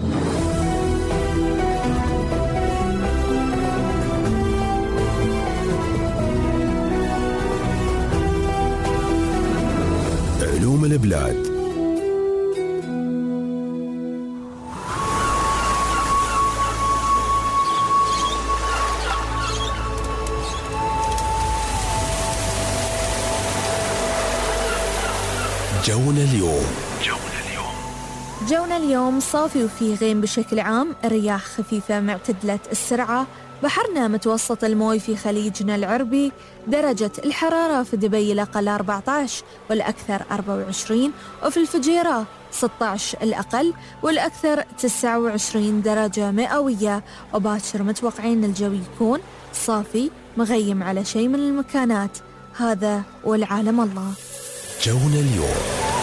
علوم البلاد. جونا اليوم. جونا اليوم صافي وفيه غيم بشكل عام، الرياح خفيفة معتدلة السرعة، بحرنا متوسط الموي في خليجنا العربي، درجة الحرارة في دبي الأقل أربعة عشر والأكثر أربعة وعشرين، وفي الفجيرة ستة عشر الأقل والأكثر تسعة وعشرين درجة مئوية. وباكر متوقعين الجو يكون صافي مغيم على شيء من المكانات. هذا والعالم الله. جونا اليوم.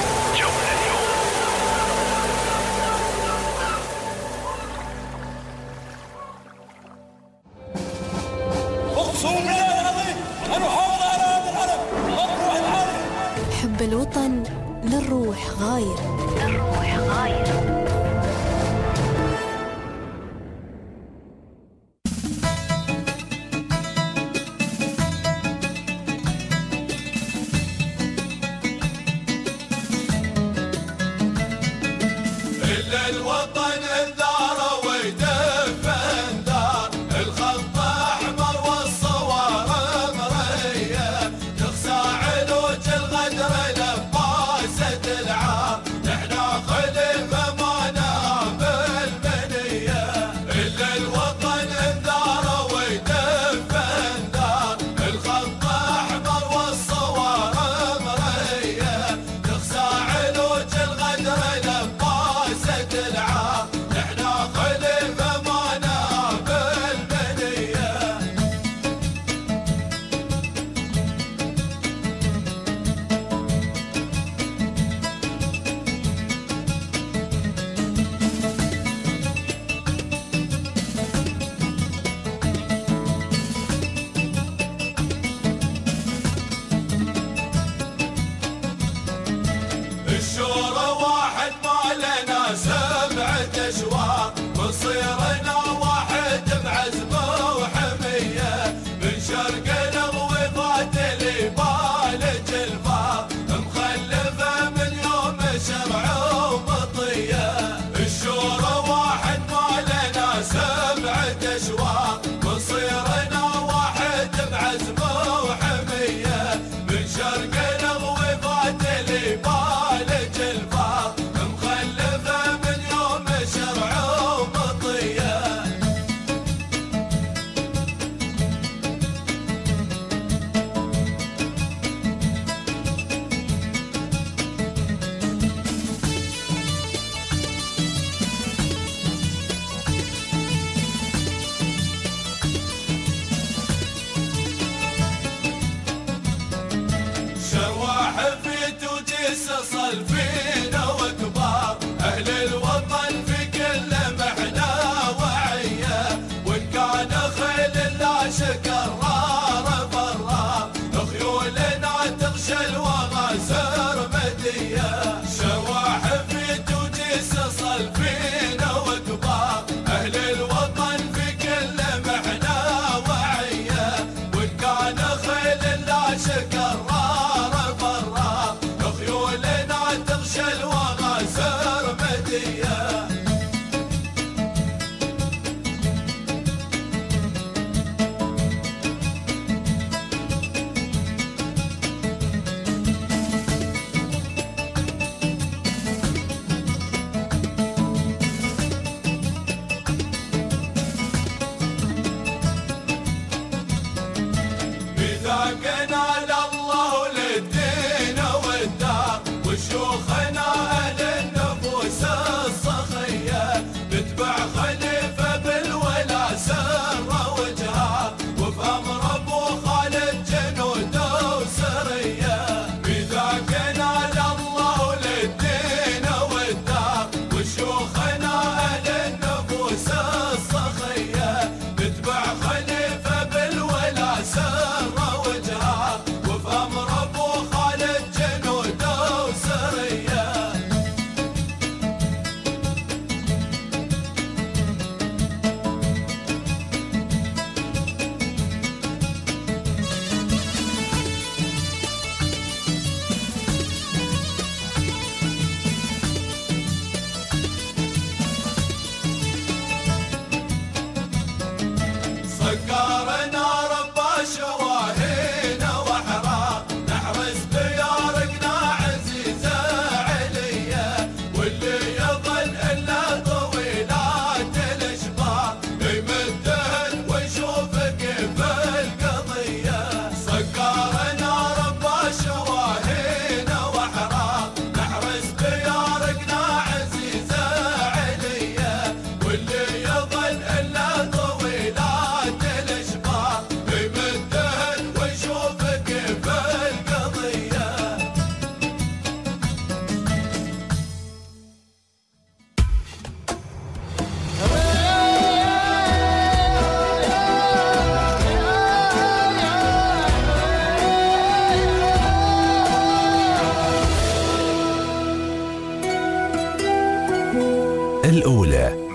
حب الوطن للروح غاير. للروح غاير. الوطن انذار ويدفن دار، الخط احمر والصوارم ريه، تخسى علوج الغدر لباسة العار، نحنا خليفه ما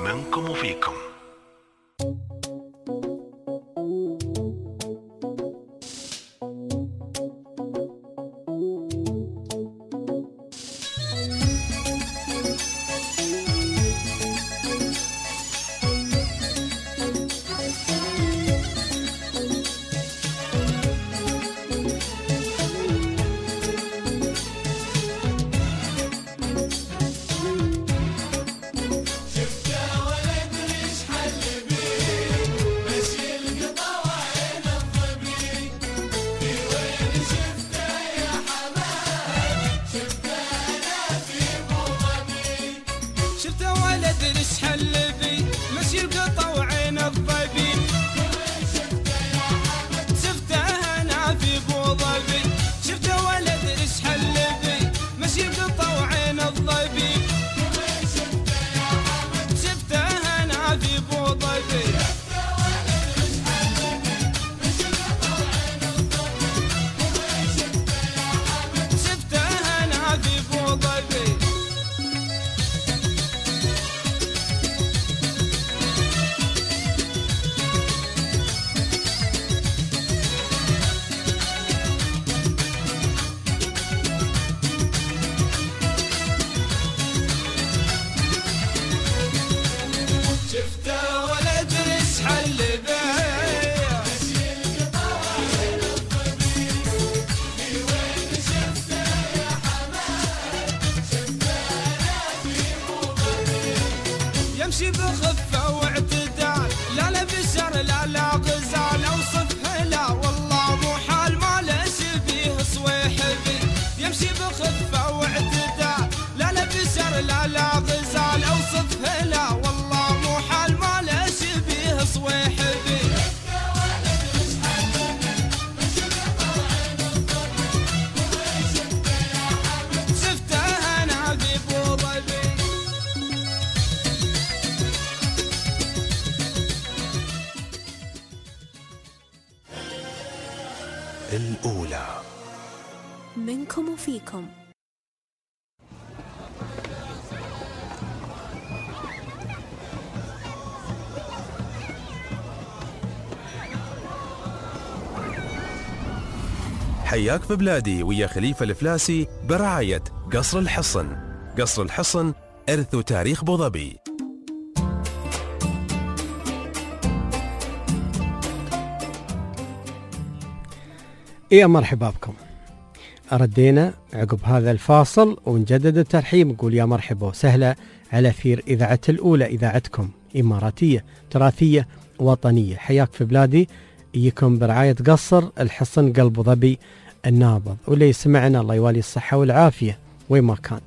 منكم وفيكم. يمشي بخفة واعتدال، لا لا بشر لا لا غزال، اوصفه لا والله مو حال ما له شبيه صويحبي. يمشي بخفة واعتدال، لا لا بشر لا لا غزال، اوصفه لا والله مو حال ما له شبيه صويحبي. الأولى منكم وفيكم. حياك في بلادي ويا خليفة الفلاسي برعاية قصر الحصن. قصر الحصن إرث وتاريخ بوظبي. يا مرحبا بكم. ردينا عقب هذا الفاصل ونجدد الترحيب، نقول يا مرحبا وسهلا على أثير إذاعة الأولى، إذاعتكم إماراتية تراثية وطنية. حياك في بلادي، يجيكم برعاية قصر الحصن قلب ظبي النابض، واللي يسمعنا الله يوالي الصحة والعافية وين ما كان.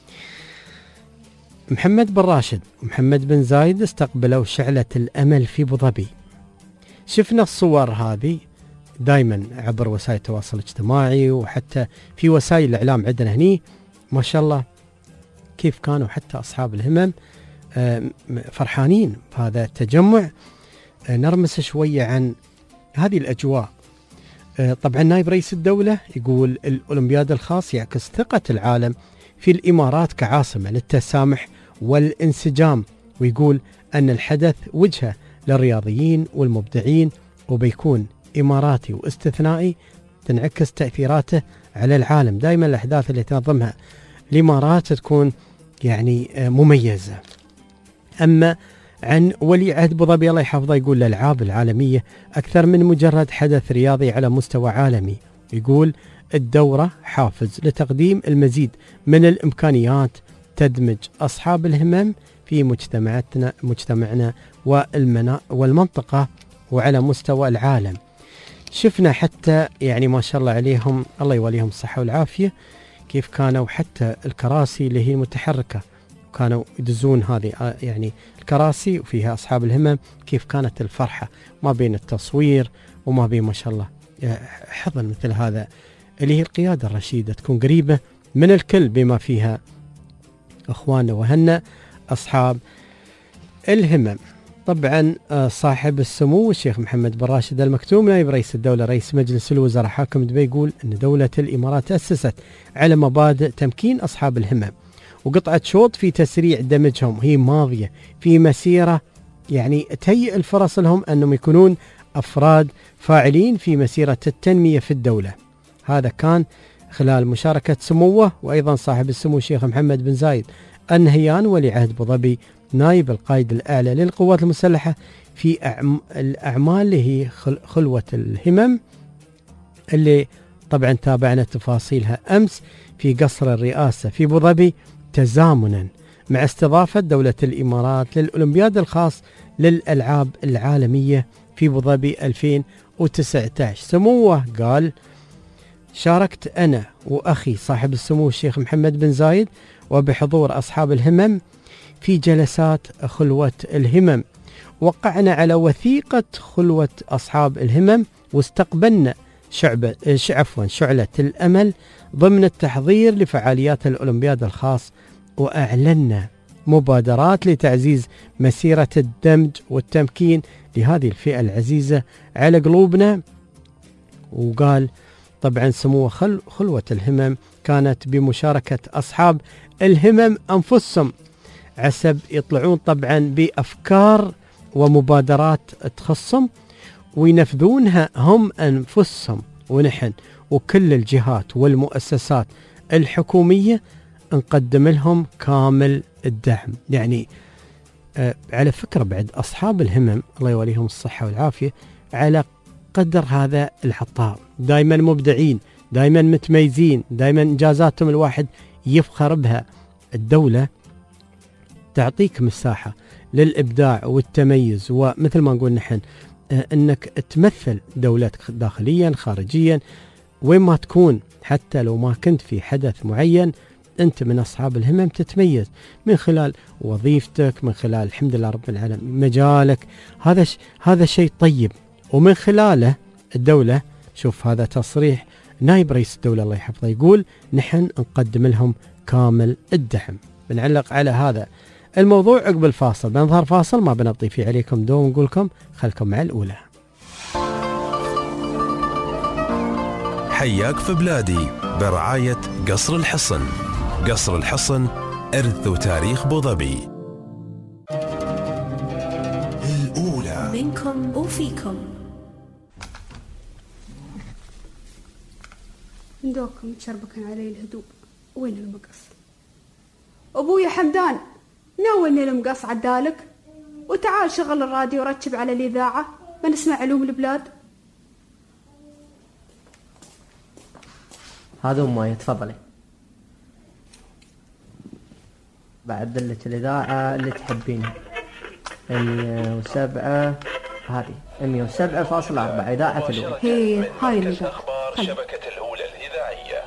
محمد بن راشد ومحمد بن زايد استقبلوا شعلة الأمل في أبو ظبي. شفنا الصور هذه دائما عبر وسائل التواصل الاجتماعي وحتى في وسائل الإعلام عندنا هني، ما شاء الله كيف كانوا حتى أصحاب الهمم فرحانين بهذا التجمع. نرمس شوية عن هذه الأجواء. طبعا نائب رئيس الدولة يقول الأولمبياد الخاص يعكس ثقة العالم في الإمارات كعاصمة للتسامح والانسجام، ويقول أن الحدث وجهة للرياضيين والمبدعين وبيكون إماراتي واستثنائي تنعكس تأثيراته على العالم. دائما الأحداث اللي تنظمها الإمارات تكون يعني مميزة. أما عن ولي عهد أبو ظبي الله يحفظه يقول الألعاب العالمية أكثر من مجرد حدث رياضي على مستوى عالمي، يقول الدورة حافز لتقديم المزيد من الإمكانيات تدمج أصحاب الهمم في مجتمعاتنا مجتمعنا والمنطقة وعلى مستوى العالم. شفنا حتى يعني ما شاء الله عليهم الله يوليهم الصحة والعافية كيف كانوا حتى الكراسي اللي هي متحركة كانوا يدزون هذه يعني الكراسي وفيها أصحاب الهمم، كيف كانت الفرحة ما بين التصوير وما بين ما شاء الله حضن مثل هذا اللي هي القيادة الرشيدة تكون قريبة من الكل بما فيها أخواننا وهنا أصحاب الهمم. طبعا صاحب السمو الشيخ محمد بن راشد المكتوم نائب رئيس الدولة رئيس مجلس الوزراء حاكم دبي يقول أن دولة الإمارات تأسست على مبادئ تمكين أصحاب الهمم وقطعة شوط في تسريع دمجهم، هي ماضية في مسيرة يعني تهيئ الفرص لهم أنهم يكونون أفراد فاعلين في مسيرة التنمية في الدولة. هذا كان خلال مشاركة سموه وأيضا صاحب السمو الشيخ محمد بن زايد النهيان ولي عهد أبو ظبي نائب القائد الأعلى للقوات المسلحة في الأعمال اللي هي خلوة الهمم، اللي طبعا تابعنا تفاصيلها أمس في قصر الرئاسة في أبو ظبي، تزامنا مع استضافة دولة الإمارات للأولمبياد الخاص للألعاب العالمية في أبو ظبي ألفين وتسعة عشر. سموه قال: شاركت أنا وأخي صاحب السمو الشيخ محمد بن زايد وبحضور أصحاب الهمم في جلسات خلوة الهمم، وقعنا على وثيقة خلوة أصحاب الهمم، واستقبلنا شعبة عفوا شعلة الأمل ضمن التحضير لفعاليات الأولمبياد الخاص، وأعلنا مبادرات لتعزيز مسيرة الدمج والتمكين لهذه الفئة العزيزة على قلوبنا. وقال طبعا سموه خل خلوة الهمم كانت بمشاركة أصحاب الهمم أنفسهم، عسب يطلعون طبعا بأفكار ومبادرات تخصهم وينفذونها هم أنفسهم، ونحن وكل الجهات والمؤسسات الحكومية نقدم لهم كامل الدعم. يعني آه على فكرة بعد أصحاب الهمم الله يوليهم الصحة والعافية على قدر هذا العطاء، دائما مبدعين، دائما متميزين، دائما إنجازاتهم الواحد يفخر بها. الدولة تعطيك مساحة للإبداع والتميز، ومثل ما نقول نحن آه أنك تمثل دولتك داخليا خارجيا وين ما تكون، حتى لو ما كنت في حدث معين أنت من أصحاب الهمم تتميز من خلال وظيفتك، من خلال الحمد لله رب العالمين مجالك. هذا ش... هذا شيء طيب، ومن خلاله الدولة، شوف هذا تصريح نائب رئيس الدولة الله يحفظه، يقول نحن نقدم لهم كامل الدعم. بنعلق على هذا الموضوع عقب الفاصل، بنظهر فاصل ما بنبطي فيه عليكم دوم، نقول لكم خلكم مع الأولى. حياك في بلادي برعاية قصر الحصن. قصر الحصن إرث وتاريخ أبو ظبي. الأولى منكم وفيكم. ندوكم تشربكن علي الهدوء. وين المقص؟ أبويا حمدان ناولني المقص عدالك، وتعال شغل الراديو ورتب على الإذاعة بنسمع علوم البلاد. هذا أمي تفضلي. بعدل لك الإذاعة اللي تحبينها، مية وسبعة، هذه مية وسبعة فاصلة أربعة إذاعة الأولى. هي هاي اللي أخبار شبكة الأولى الإذاعية.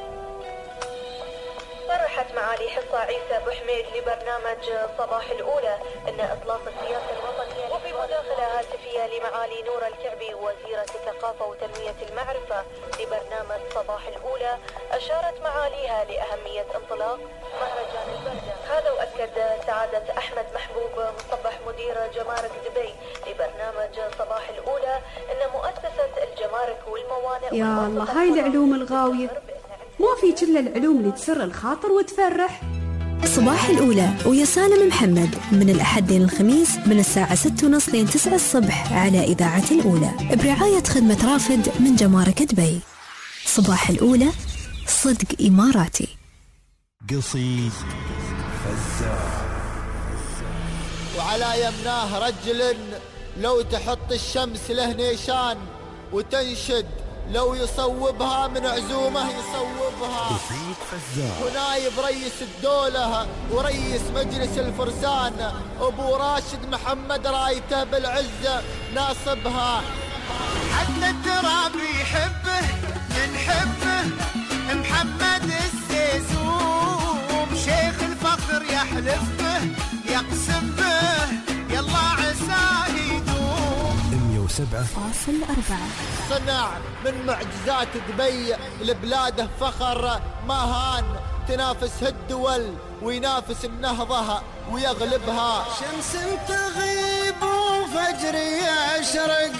صرحت معالي حصة عيسى أبو حميد لبرنامج صباح الأولى أن إطلاق السياسة الوطنية، وفي مداخلة هاتفية لمعالي نور الكعبي وزيرة الثقافة وتنمية المعرفة لبرنامج صباح الأولى، أشارت معاليها لأهمية انطلاق مهرجان البردة. هذا وأكد سعادة أحمد محبوب مصبح مدير جمارك دبي لبرنامج صباح الأولى أن مؤسسة الجمارك والموانئ يا الله هاي العلوم الغاوية، ما في كل العلوم اللي تسر الخاطر وتفرح. صباح الأولى ويا سالم محمد من الأحد للخميس من الساعة ستة ونص لين تسعة الصبح على إذاعة الأولى برعاية خدمة رافد من جمارك دبي. صباح الأولى صدق إماراتي. قصيص فزاع وعلى يمناه رجل لو تحط الشمس له نيشان وتنشد لو يصوبها من عزومه يصوبها. قصيص فزاع ونايب رئيس الدولة ورئيس مجلس الفرسان أبو راشد محمد رايته بالعزة ناصبها. حتى التراب يحبه نحبه محمد السيسوم، شيخ الفخر يحلف به يقسم به يلا عساه يدوم. مية وسبعة فاصل أربعة صنع من معجزات دبي لبلاده فخر ما هان، تنافس الدول وينافس النهضة ويغلبها. شمس تغيب وفجر يشرق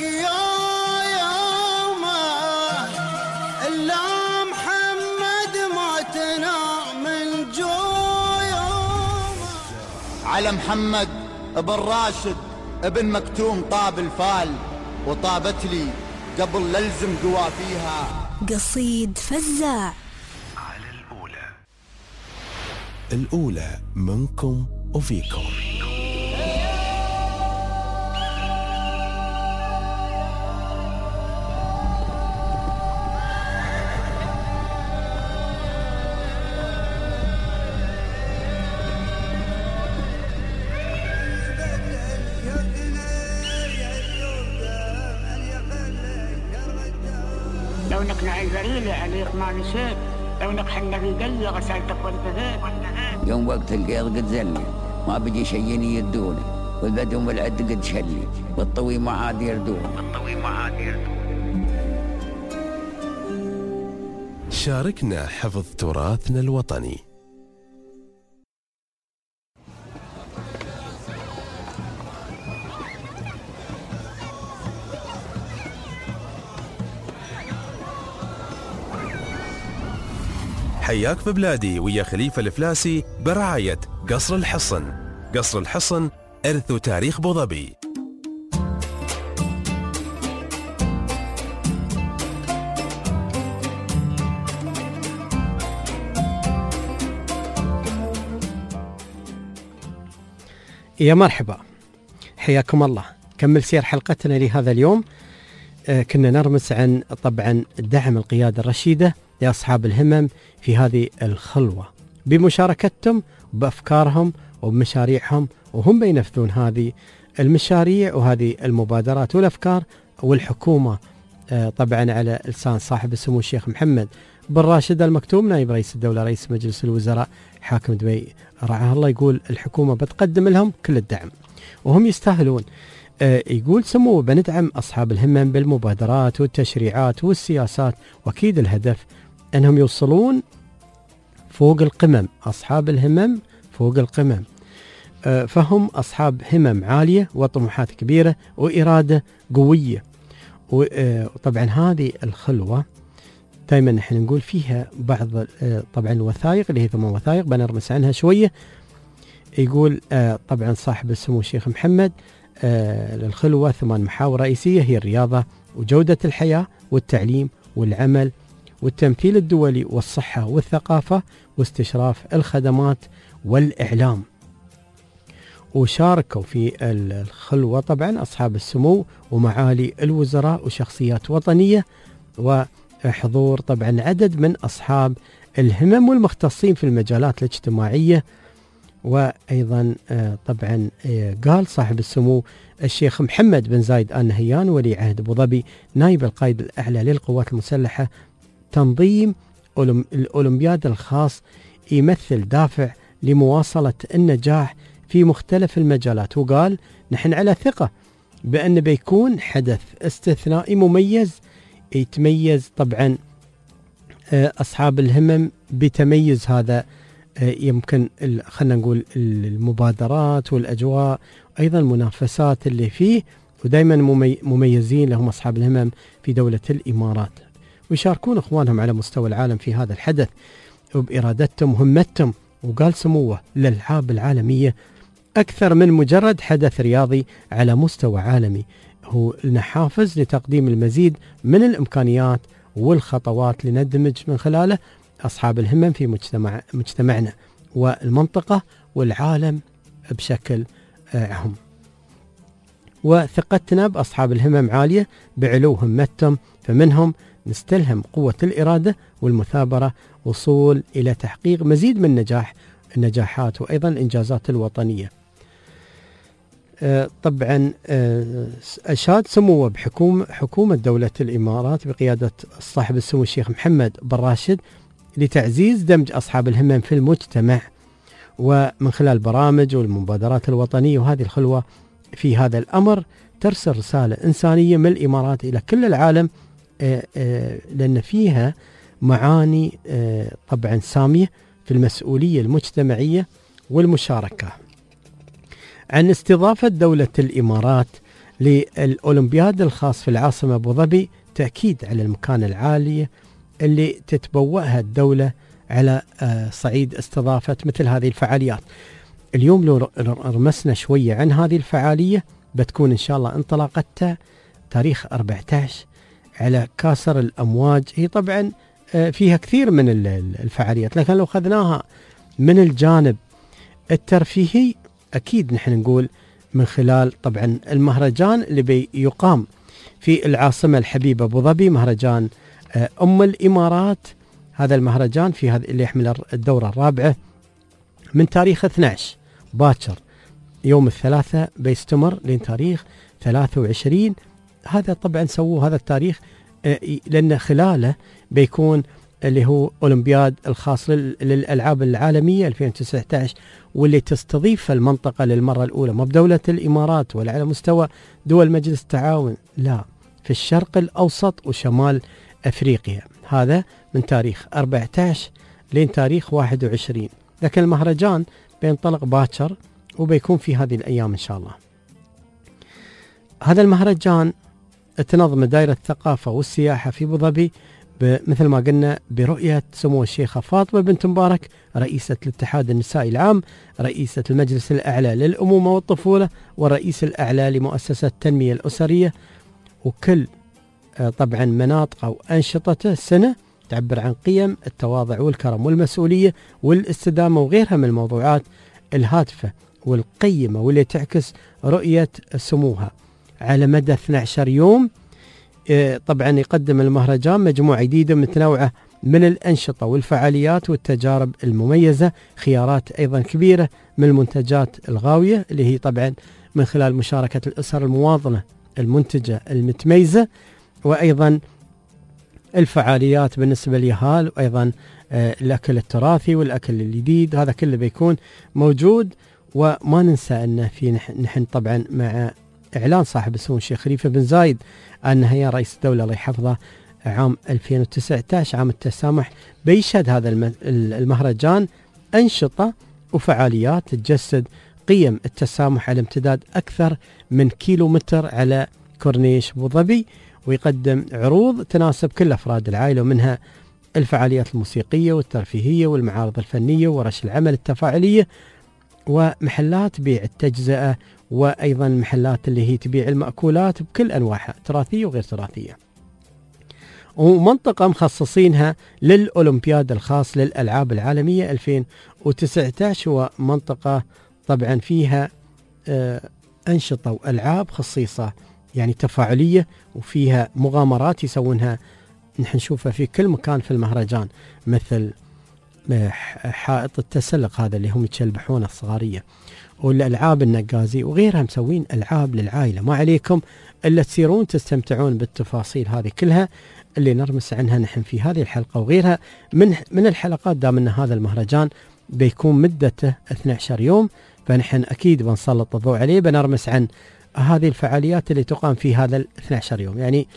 يوما إلا محمد ما تنام من جوع على محمد بن راشد ابن مكتوم طاب الفال، وطابت لي قبل للزم قوافيها. قصيد فزاع. على الأولى. الأولى منكم وفيكم. لو نقنع البريلة عليك ما نسيت، لو نقحنا في قلة غسلتك وانتهيت. يوم وقت القيض قد زلي، ما بقي شيء يدوني، والبدو والعد قد شلي، والطوي ما عاد يردون، والطوي ما عاد يردون. شاركنا حفظ تراثنا الوطني. حياك في بلادي ويا خليفة الفلاسي برعاية قصر الحصن. قصر الحصن إرث وتاريخ أبو ظبي. يا مرحبا، حياكم الله. كمل سير حلقتنا لهذا اليوم. آه كنا نرمس عن طبعا دعم القيادة الرشيدة لأصحاب الهمم في هذه الخلوة بمشاركتهم بأفكارهم وبمشاريعهم، وهم بينفذون هذه المشاريع وهذه المبادرات والأفكار. والحكومة آه طبعا على لسان صاحب السمو الشيخ محمد بن راشد المكتوم نائب رئيس الدولة رئيس مجلس الوزراء حاكم دبي رعاه الله، يقول الحكومة بتقدم لهم كل الدعم وهم يستاهلون. آه يقول سموه بندعم أصحاب الهمم بالمبادرات والتشريعات والسياسات، وأكيد الهدف أنهم يوصلون فوق القمم. أصحاب الهمم فوق القمم، آه فهم أصحاب همم عالية وطموحات كبيرة وإرادة قوية. وطبعا هذه الخلوة دائما نحن نقول فيها بعض آه طبعا الوثائق اللي هي ثمان وثائق بنرمس عنها شوية. يقول آه طبعا صاحب السمو الشيخ محمد آه للخلوة ثمان محاور رئيسية هي الرياضة وجودة الحياة والتعليم والعمل والتمثيل الدولي والصحة والثقافة واستشراف الخدمات والإعلام. وشاركوا في الخلوة طبعا أصحاب السمو ومعالي الوزراء وشخصيات وطنية، وحضور طبعا عدد من أصحاب الهمم والمختصين في المجالات الاجتماعية. وأيضا طبعا قال صاحب السمو الشيخ محمد بن زايد آل نهيان ولي عهد أبو ظبي نائب القائد الأعلى للقوات المسلحة تنظيم الأولمبياد الخاص يمثل دافع لمواصلة النجاح في مختلف المجالات. وقال نحن على ثقة بأن بيكون حدث استثنائي مميز يتميز طبعا أصحاب الهمم بتميز هذا. يمكن خلنا نقول المبادرات والأجواء أيضا المنافسات اللي فيه، ودائما مميزين لهم أصحاب الهمم في دولة الإمارات، ويشاركون أخوانهم على مستوى العالم في هذا الحدث وبإرادتهم وهمتهم. وقال سموه الألعاب العالمية أكثر من مجرد حدث رياضي على مستوى عالمي، هو لنا حافز لتقديم المزيد من الإمكانيات والخطوات لندمج من خلاله أصحاب الهمم في مجتمع مجتمعنا والمنطقة والعالم بشكل عام. وثقتنا بأصحاب الهمم عالية بعلو همتهم، فمنهم نستلهم قوة الإرادة والمثابرة وصول إلى تحقيق مزيد من نجاح النجاحات وأيضا الإنجازات الوطنية. طبعا أشاد سموه بحكومة حكومة دولة الإمارات بقيادة صاحب السمو الشيخ محمد بن راشد لتعزيز دمج أصحاب الهمم في المجتمع ومن خلال برامج والمبادرات الوطنية. وهذه الخلوة في هذا الأمر ترسل رسالة إنسانية من الإمارات إلى كل العالم، لأن فيها معاني طبعا سامية في المسؤولية المجتمعية والمشاركة. عن استضافة دولة الإمارات للأولمبياد الخاص في العاصمة أبو ظبي تأكيد على المكانة العالية اللي تتبوأها الدولة على صعيد استضافة مثل هذه الفعاليات. اليوم لو رمسنا شوية عن هذه الفعالية بتكون إن شاء الله انطلاقتها تاريخ أربعة عشر على كاسر الأمواج. هي طبعا فيها كثير من الفعاليات، لكن لو أخذناها من الجانب الترفيهي أكيد نحن نقول من خلال طبعا المهرجان اللي بيقام في العاصمة الحبيبة أبو ظبي، مهرجان أم الإمارات. هذا المهرجان في هذا اللي يحمل الدورة الرابعة من تاريخ اثني عشر باكر يوم الثلاثاء بيستمر لين تاريخ ثلاثة وعشرين. هذا طبعا سووا هذا التاريخ لأن خلاله بيكون اللي هو أولمبياد الخاص للألعاب العالمية ألفين وتسعة عشر، واللي تستضيف المنطقة للمرة الأولى، ما بدولة الإمارات ولا على مستوى دول مجلس التعاون، لا، في الشرق الأوسط وشمال أفريقيا. هذا من تاريخ أربعة عشر لين تاريخ واحد وعشرين، لكن المهرجان بينطلق باكر وبيكون في هذه الأيام إن شاء الله. هذا المهرجان تنظم دائرة الثقافة والسياحة في أبو ظبي مثل ما قلنا برؤية سمو الشيخة فاطمة بنت مبارك رئيسة الاتحاد النسائي العام، رئيسة المجلس الأعلى للأمومة والطفولة، والرئيس الأعلى لمؤسسة التنمية الأسرية. وكل طبعا مناطق أو أنشطته السنة تعبر عن قيم التواضع والكرم والمسؤولية والاستدامة وغيرها من الموضوعات الهادفة والقيمة واللي تعكس رؤية سموها على مدى اثني عشر يوم. طبعا يقدم المهرجان مجموعة جديدة متنوعة من الأنشطة والفعاليات والتجارب المميزة، خيارات أيضا كبيرة من المنتجات الغاوية اللي هي طبعا من خلال مشاركة الأسر المواطنة المنتجة المتميزة، وأيضا الفعاليات بالنسبة لليهال، وأيضا الأكل التراثي والأكل الجديد. هذا كله بيكون موجود. وما ننسى أن في نحن طبعا مع إعلان صاحب السمو الشيخ خليفة بن زايد أن هي رئيس الدولة الله يحفظه عام ألفين وتسعة عشر عام التسامح، بيشهد هذا المهرجان أنشطة وفعاليات تجسد قيم التسامح على امتداد أكثر من كيلو متر على كورنيش أبو ظبي، ويقدم عروض تناسب كل أفراد العائلة، ومنها الفعاليات الموسيقية والترفيهية والمعارض الفنية ورش العمل التفاعلية ومحلات بيع التجزئة، وأيضا محلات اللي هي تبيع المأكولات بكل أنواعها تراثية وغير تراثية. ومنطقة مخصصينها للأولمبياد الخاص للألعاب العالمية ألفين وتسعة عشر، ومنطقة طبعا فيها أنشطة وألعاب خصيصة يعني تفاعلية، وفيها مغامرات يسوونها نحن نشوفها في كل مكان في المهرجان، مثل حائط التسلق هذا اللي هم يتشلبحون الصغارية، والألعاب النقازي وغيرها. مسوين ألعاب للعائلة، ما عليكم إلا تسيرون تستمتعون بالتفاصيل هذه كلها اللي نرمس عنها نحن في هذه الحلقة وغيرها من من الحلقات. دام أن هذا المهرجان بيكون مدته اثني عشر يوم، فنحن أكيد بنسلط الضوء عليه، بنرمس عن هذه الفعاليات اللي تقام في هذا الاثني عشر يوم. يعني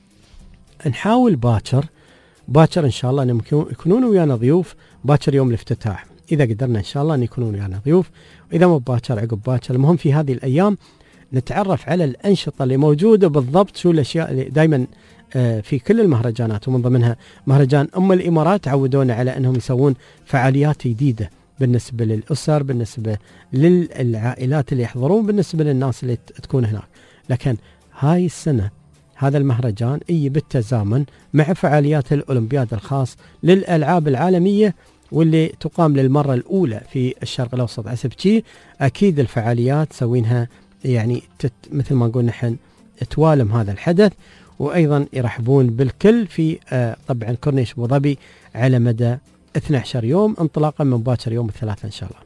نحاول باكر باكر إن شاء الله أن يكونون ويانا ضيوف باكر يوم الافتتاح، إذا قدرنا إن شاء الله أن يكونون ويانا ضيوف، وإذا مو باكر عقب باكر. المهم في هذه الأيام نتعرف على الأنشطة اللي موجودة بالضبط، شو الأشياء اللي دائما في كل المهرجانات، ومن ضمنها مهرجان أم الإمارات عودونا على أنهم يسوون فعاليات جديدة بالنسبة للأسر، بالنسبة للعائلات اللي يحضرون، بالنسبة للناس اللي تكون هناك. لكن هاي السنة هذا المهرجان اي بالتزامن مع فعاليات الأولمبياد الخاص للألعاب العالمية، واللي تقام للمرة الأولى في الشرق الأوسط. حسب شي أكيد الفعاليات سوينها يعني تت مثل ما نقول نحن توالم هذا الحدث، وأيضا يرحبون بالكل في آه طبعا كورنيش أبو ظبي على مدى اثني عشر يوم انطلاقا من باكر يوم الثلاثاء إن شاء الله.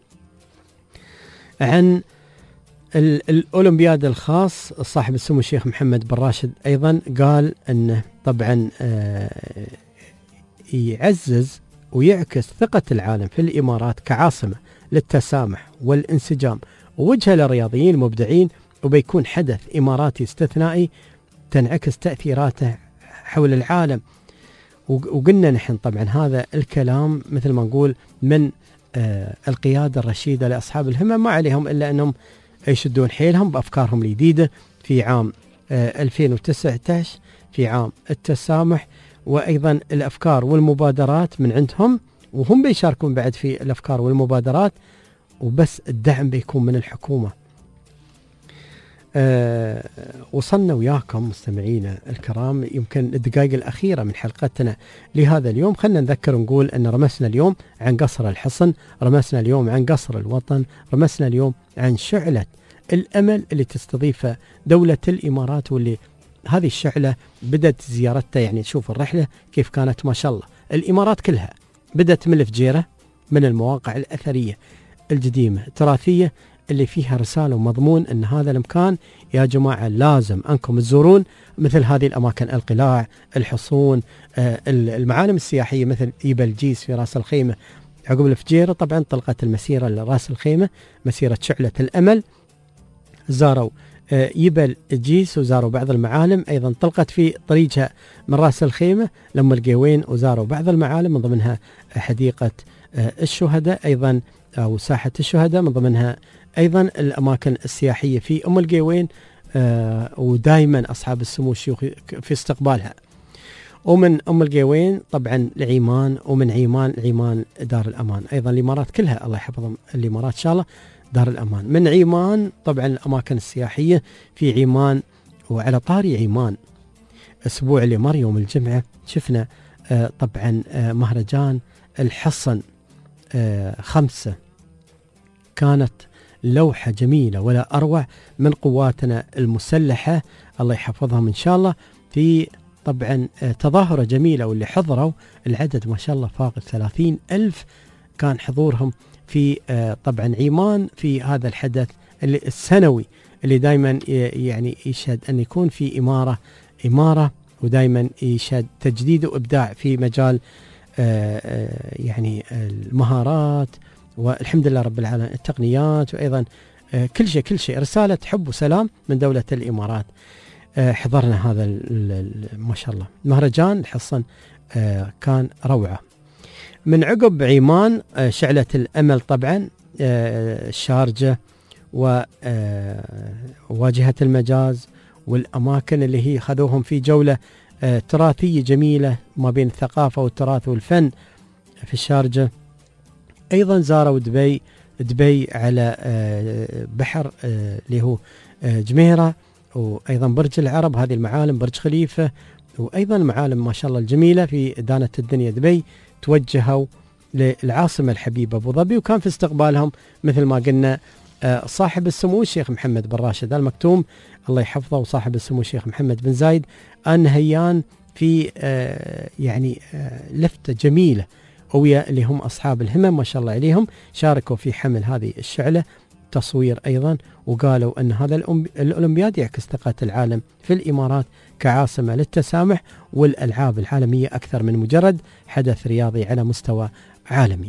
عن الأولمبياد الخاص، صاحب السمو الشيخ محمد بن راشد أيضا قال أنه طبعا آه يعزز ويعكس ثقة العالم في الإمارات كعاصمة للتسامح والانسجام ووجهة للرياضيين المبدعين، وبيكون حدث إماراتي استثنائي تنعكس تأثيراته حول العالم. وقلنا نحن طبعا هذا الكلام مثل ما نقول من آه القيادة الرشيدة لأصحاب الهمم، ما عليهم إلا أنهم يشدون حيلهم بأفكارهم الجديدة في عام آه ألفين وتسعة عشر في عام التسامح، وأيضا الأفكار والمبادرات من عندهم، وهم بيشاركون بعد في الأفكار والمبادرات. وبس الدعم بيكون من الحكومة. أه وصلنا وياكم مستمعينا الكرام يمكن الدقائق الأخيرة من حلقتنا لهذا اليوم. خلنا نذكر ونقول أن رمسنا اليوم عن قصر الحصن، رمسنا اليوم عن قصر الوطن، رمسنا اليوم عن شعلة الأمل اللي تستضيفها دولة الإمارات، واللي هذه الشعلة بدأت زيارتها. يعني شوف الرحلة كيف كانت ما شاء الله. الإمارات كلها بدأت من الفجيرة، من المواقع الأثرية القديمة التراثية اللي فيها رسالة ومضمون أن هذا المكان يا جماعة لازم أنكم تزورون مثل هذه الأماكن، القلاع، الحصون، آه المعالم السياحية مثل يبا الجيس في راس الخيمة. عقب الفجيرة طبعا طلقت المسيرة لراس الخيمة، مسيرة شعلة الأمل، زاروا آه يبا الجيس وزاروا بعض المعالم، أيضا طلقت في طريقها من راس الخيمة لأم القيوين وزاروا بعض المعالم من ضمنها حديقة آه الشهداء أيضا أو ساحة الشهداء، من ضمنها أيضا الأماكن السياحية في أم القيوين آه ودائما أصحاب السمو الشيوخ في استقبالها. ومن أم القيوين طبعا لعيمان، ومن عيمان عيمان دار الأمان. أيضا الإمارات كلها الله يحفظهم الإمارات إن شاء الله دار الأمان. من عيمان طبعا الأماكن السياحية في عيمان. وعلى طاري عيمان أسبوع اللي مر يوم الجمعة شفنا آه طبعا آه مهرجان الحصن آه خمسة، كانت لوحة جميلة ولا أروع من قواتنا المسلحة الله يحفظهم إن شاء الله، في طبعا تظاهرة جميلة، واللي حضروا العدد ما شاء الله فاق ثلاثين ألف كان حضورهم في طبعا عيمان في هذا الحدث اللي السنوي اللي دائما يعني يشهد أن يكون في إمارة إمارة ودائما يشهد تجديد وإبداع في مجال يعني المهارات والحمد لله رب العالمين التقنيات، وأيضا كل شيء كل شيء رسالة حب وسلام من دولة الإمارات. حضرنا هذا ما شاء الله مهرجان الحصن كان روعة. من عقب عيمان شعلة الأمل طبعا الشارجة وواجهة المجاز والأماكن اللي هي خذوهم في جولة تراثية جميلة ما بين الثقافة والتراث والفن في الشارجة. أيضا زاروا دبي دبي على بحر اللي هو جميرة، وأيضا برج العرب، هذه المعالم برج خليفة، وأيضا المعالم ما شاء الله الجميلة في دانة الدنيا دبي. توجهوا للعاصمة الحبيبة أبو ظبي، وكان في استقبالهم مثل ما قلنا صاحب السمو الشيخ محمد بن راشد آل مكتوم الله يحفظه، وصاحب السمو الشيخ محمد بن زايد آل نهيان في يعني لفتة جميلة ويا اللي هم أصحاب الهمم ما شاء الله عليهم، شاركوا في حمل هذه الشعلة تصوير أيضا، وقالوا أن هذا الأولمبياد يعكس ثقة العالم في الإمارات كعاصمة للتسامح والألعاب العالمية أكثر من مجرد حدث رياضي على مستوى عالمي.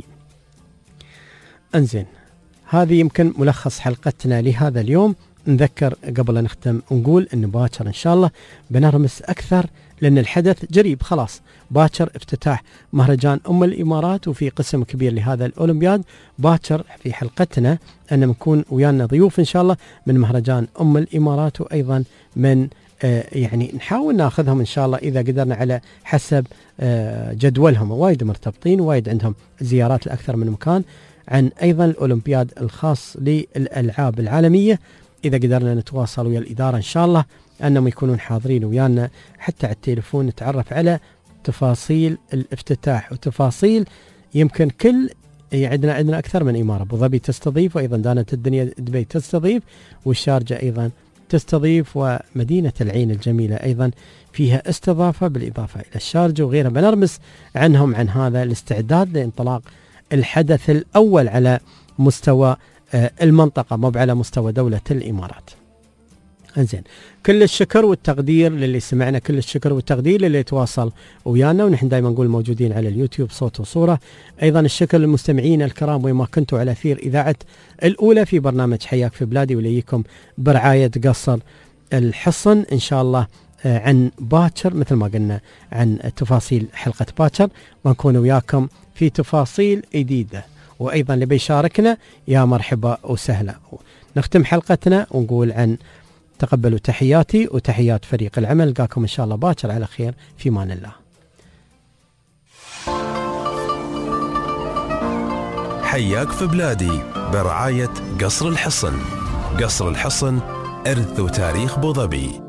أنزين، هذه يمكن ملخص حلقتنا لهذا اليوم. نذكر قبل أن نختم ونقول أن باكر إن شاء الله بنرمس أكثر، لأن الحدث قريب خلاص. باكر افتتاح مهرجان أم الإمارات، وفي قسم كبير لهذا الأولمبياد. باكر في حلقتنا أن نكون ويانا ضيوف إن شاء الله من مهرجان أم الإمارات، وأيضا من آه يعني نحاول ناخذهم إن شاء الله إذا قدرنا على حسب آه جدولهم، وايد مرتبطين، وايد عندهم زيارات لأكثر من مكان، عن أيضا الأولمبياد الخاص للألعاب العالمية. إذا قدرنا نتواصل ويا الإدارة إن شاء الله أنهم يكونون حاضرين ويانا حتى على التليفون، نتعرف على تفاصيل الافتتاح وتفاصيل يمكن كل عندنا عندنا أكثر من إمارة. أبو ظبي تستضيف، وأيضا دانة الدنيا دبي تستضيف، والشارجة أيضا تستضيف، ومدينة العين الجميلة أيضا فيها استضافة بالإضافة إلى الشارجة وغيرها. بنرمس عنهم عن هذا الاستعداد لانطلاق الحدث الأول على مستوى المنطقة، مو على مستوى دولة الإمارات. انزين، كل الشكر والتقدير للي سمعنا، كل الشكر والتقدير للي يتواصل ويانا، ونحن دائما نقول موجودين على اليوتيوب صوت وصورة. ايضا الشكر للمستمعين الكرام وين ما كنتوا على اثير اذاعة الاولى في برنامج حياك في بلادي، وليكم برعاية قصر الحصن ان شاء الله عن باكر مثل ما قلنا عن تفاصيل حلقة باكر، ونكون وياكم في تفاصيل جديدة. وايضا اللي بيشاركنا يا مرحبا وسهلا. نختم حلقتنا ونقول عن تقبلوا تحياتي وتحيات فريق العمل. لقاكم إن شاء الله باكر على خير، في مان الله. حياك في بلادي برعاية قصر الحصن. قصر الحصن إرث وتاريخ أبو ظبي.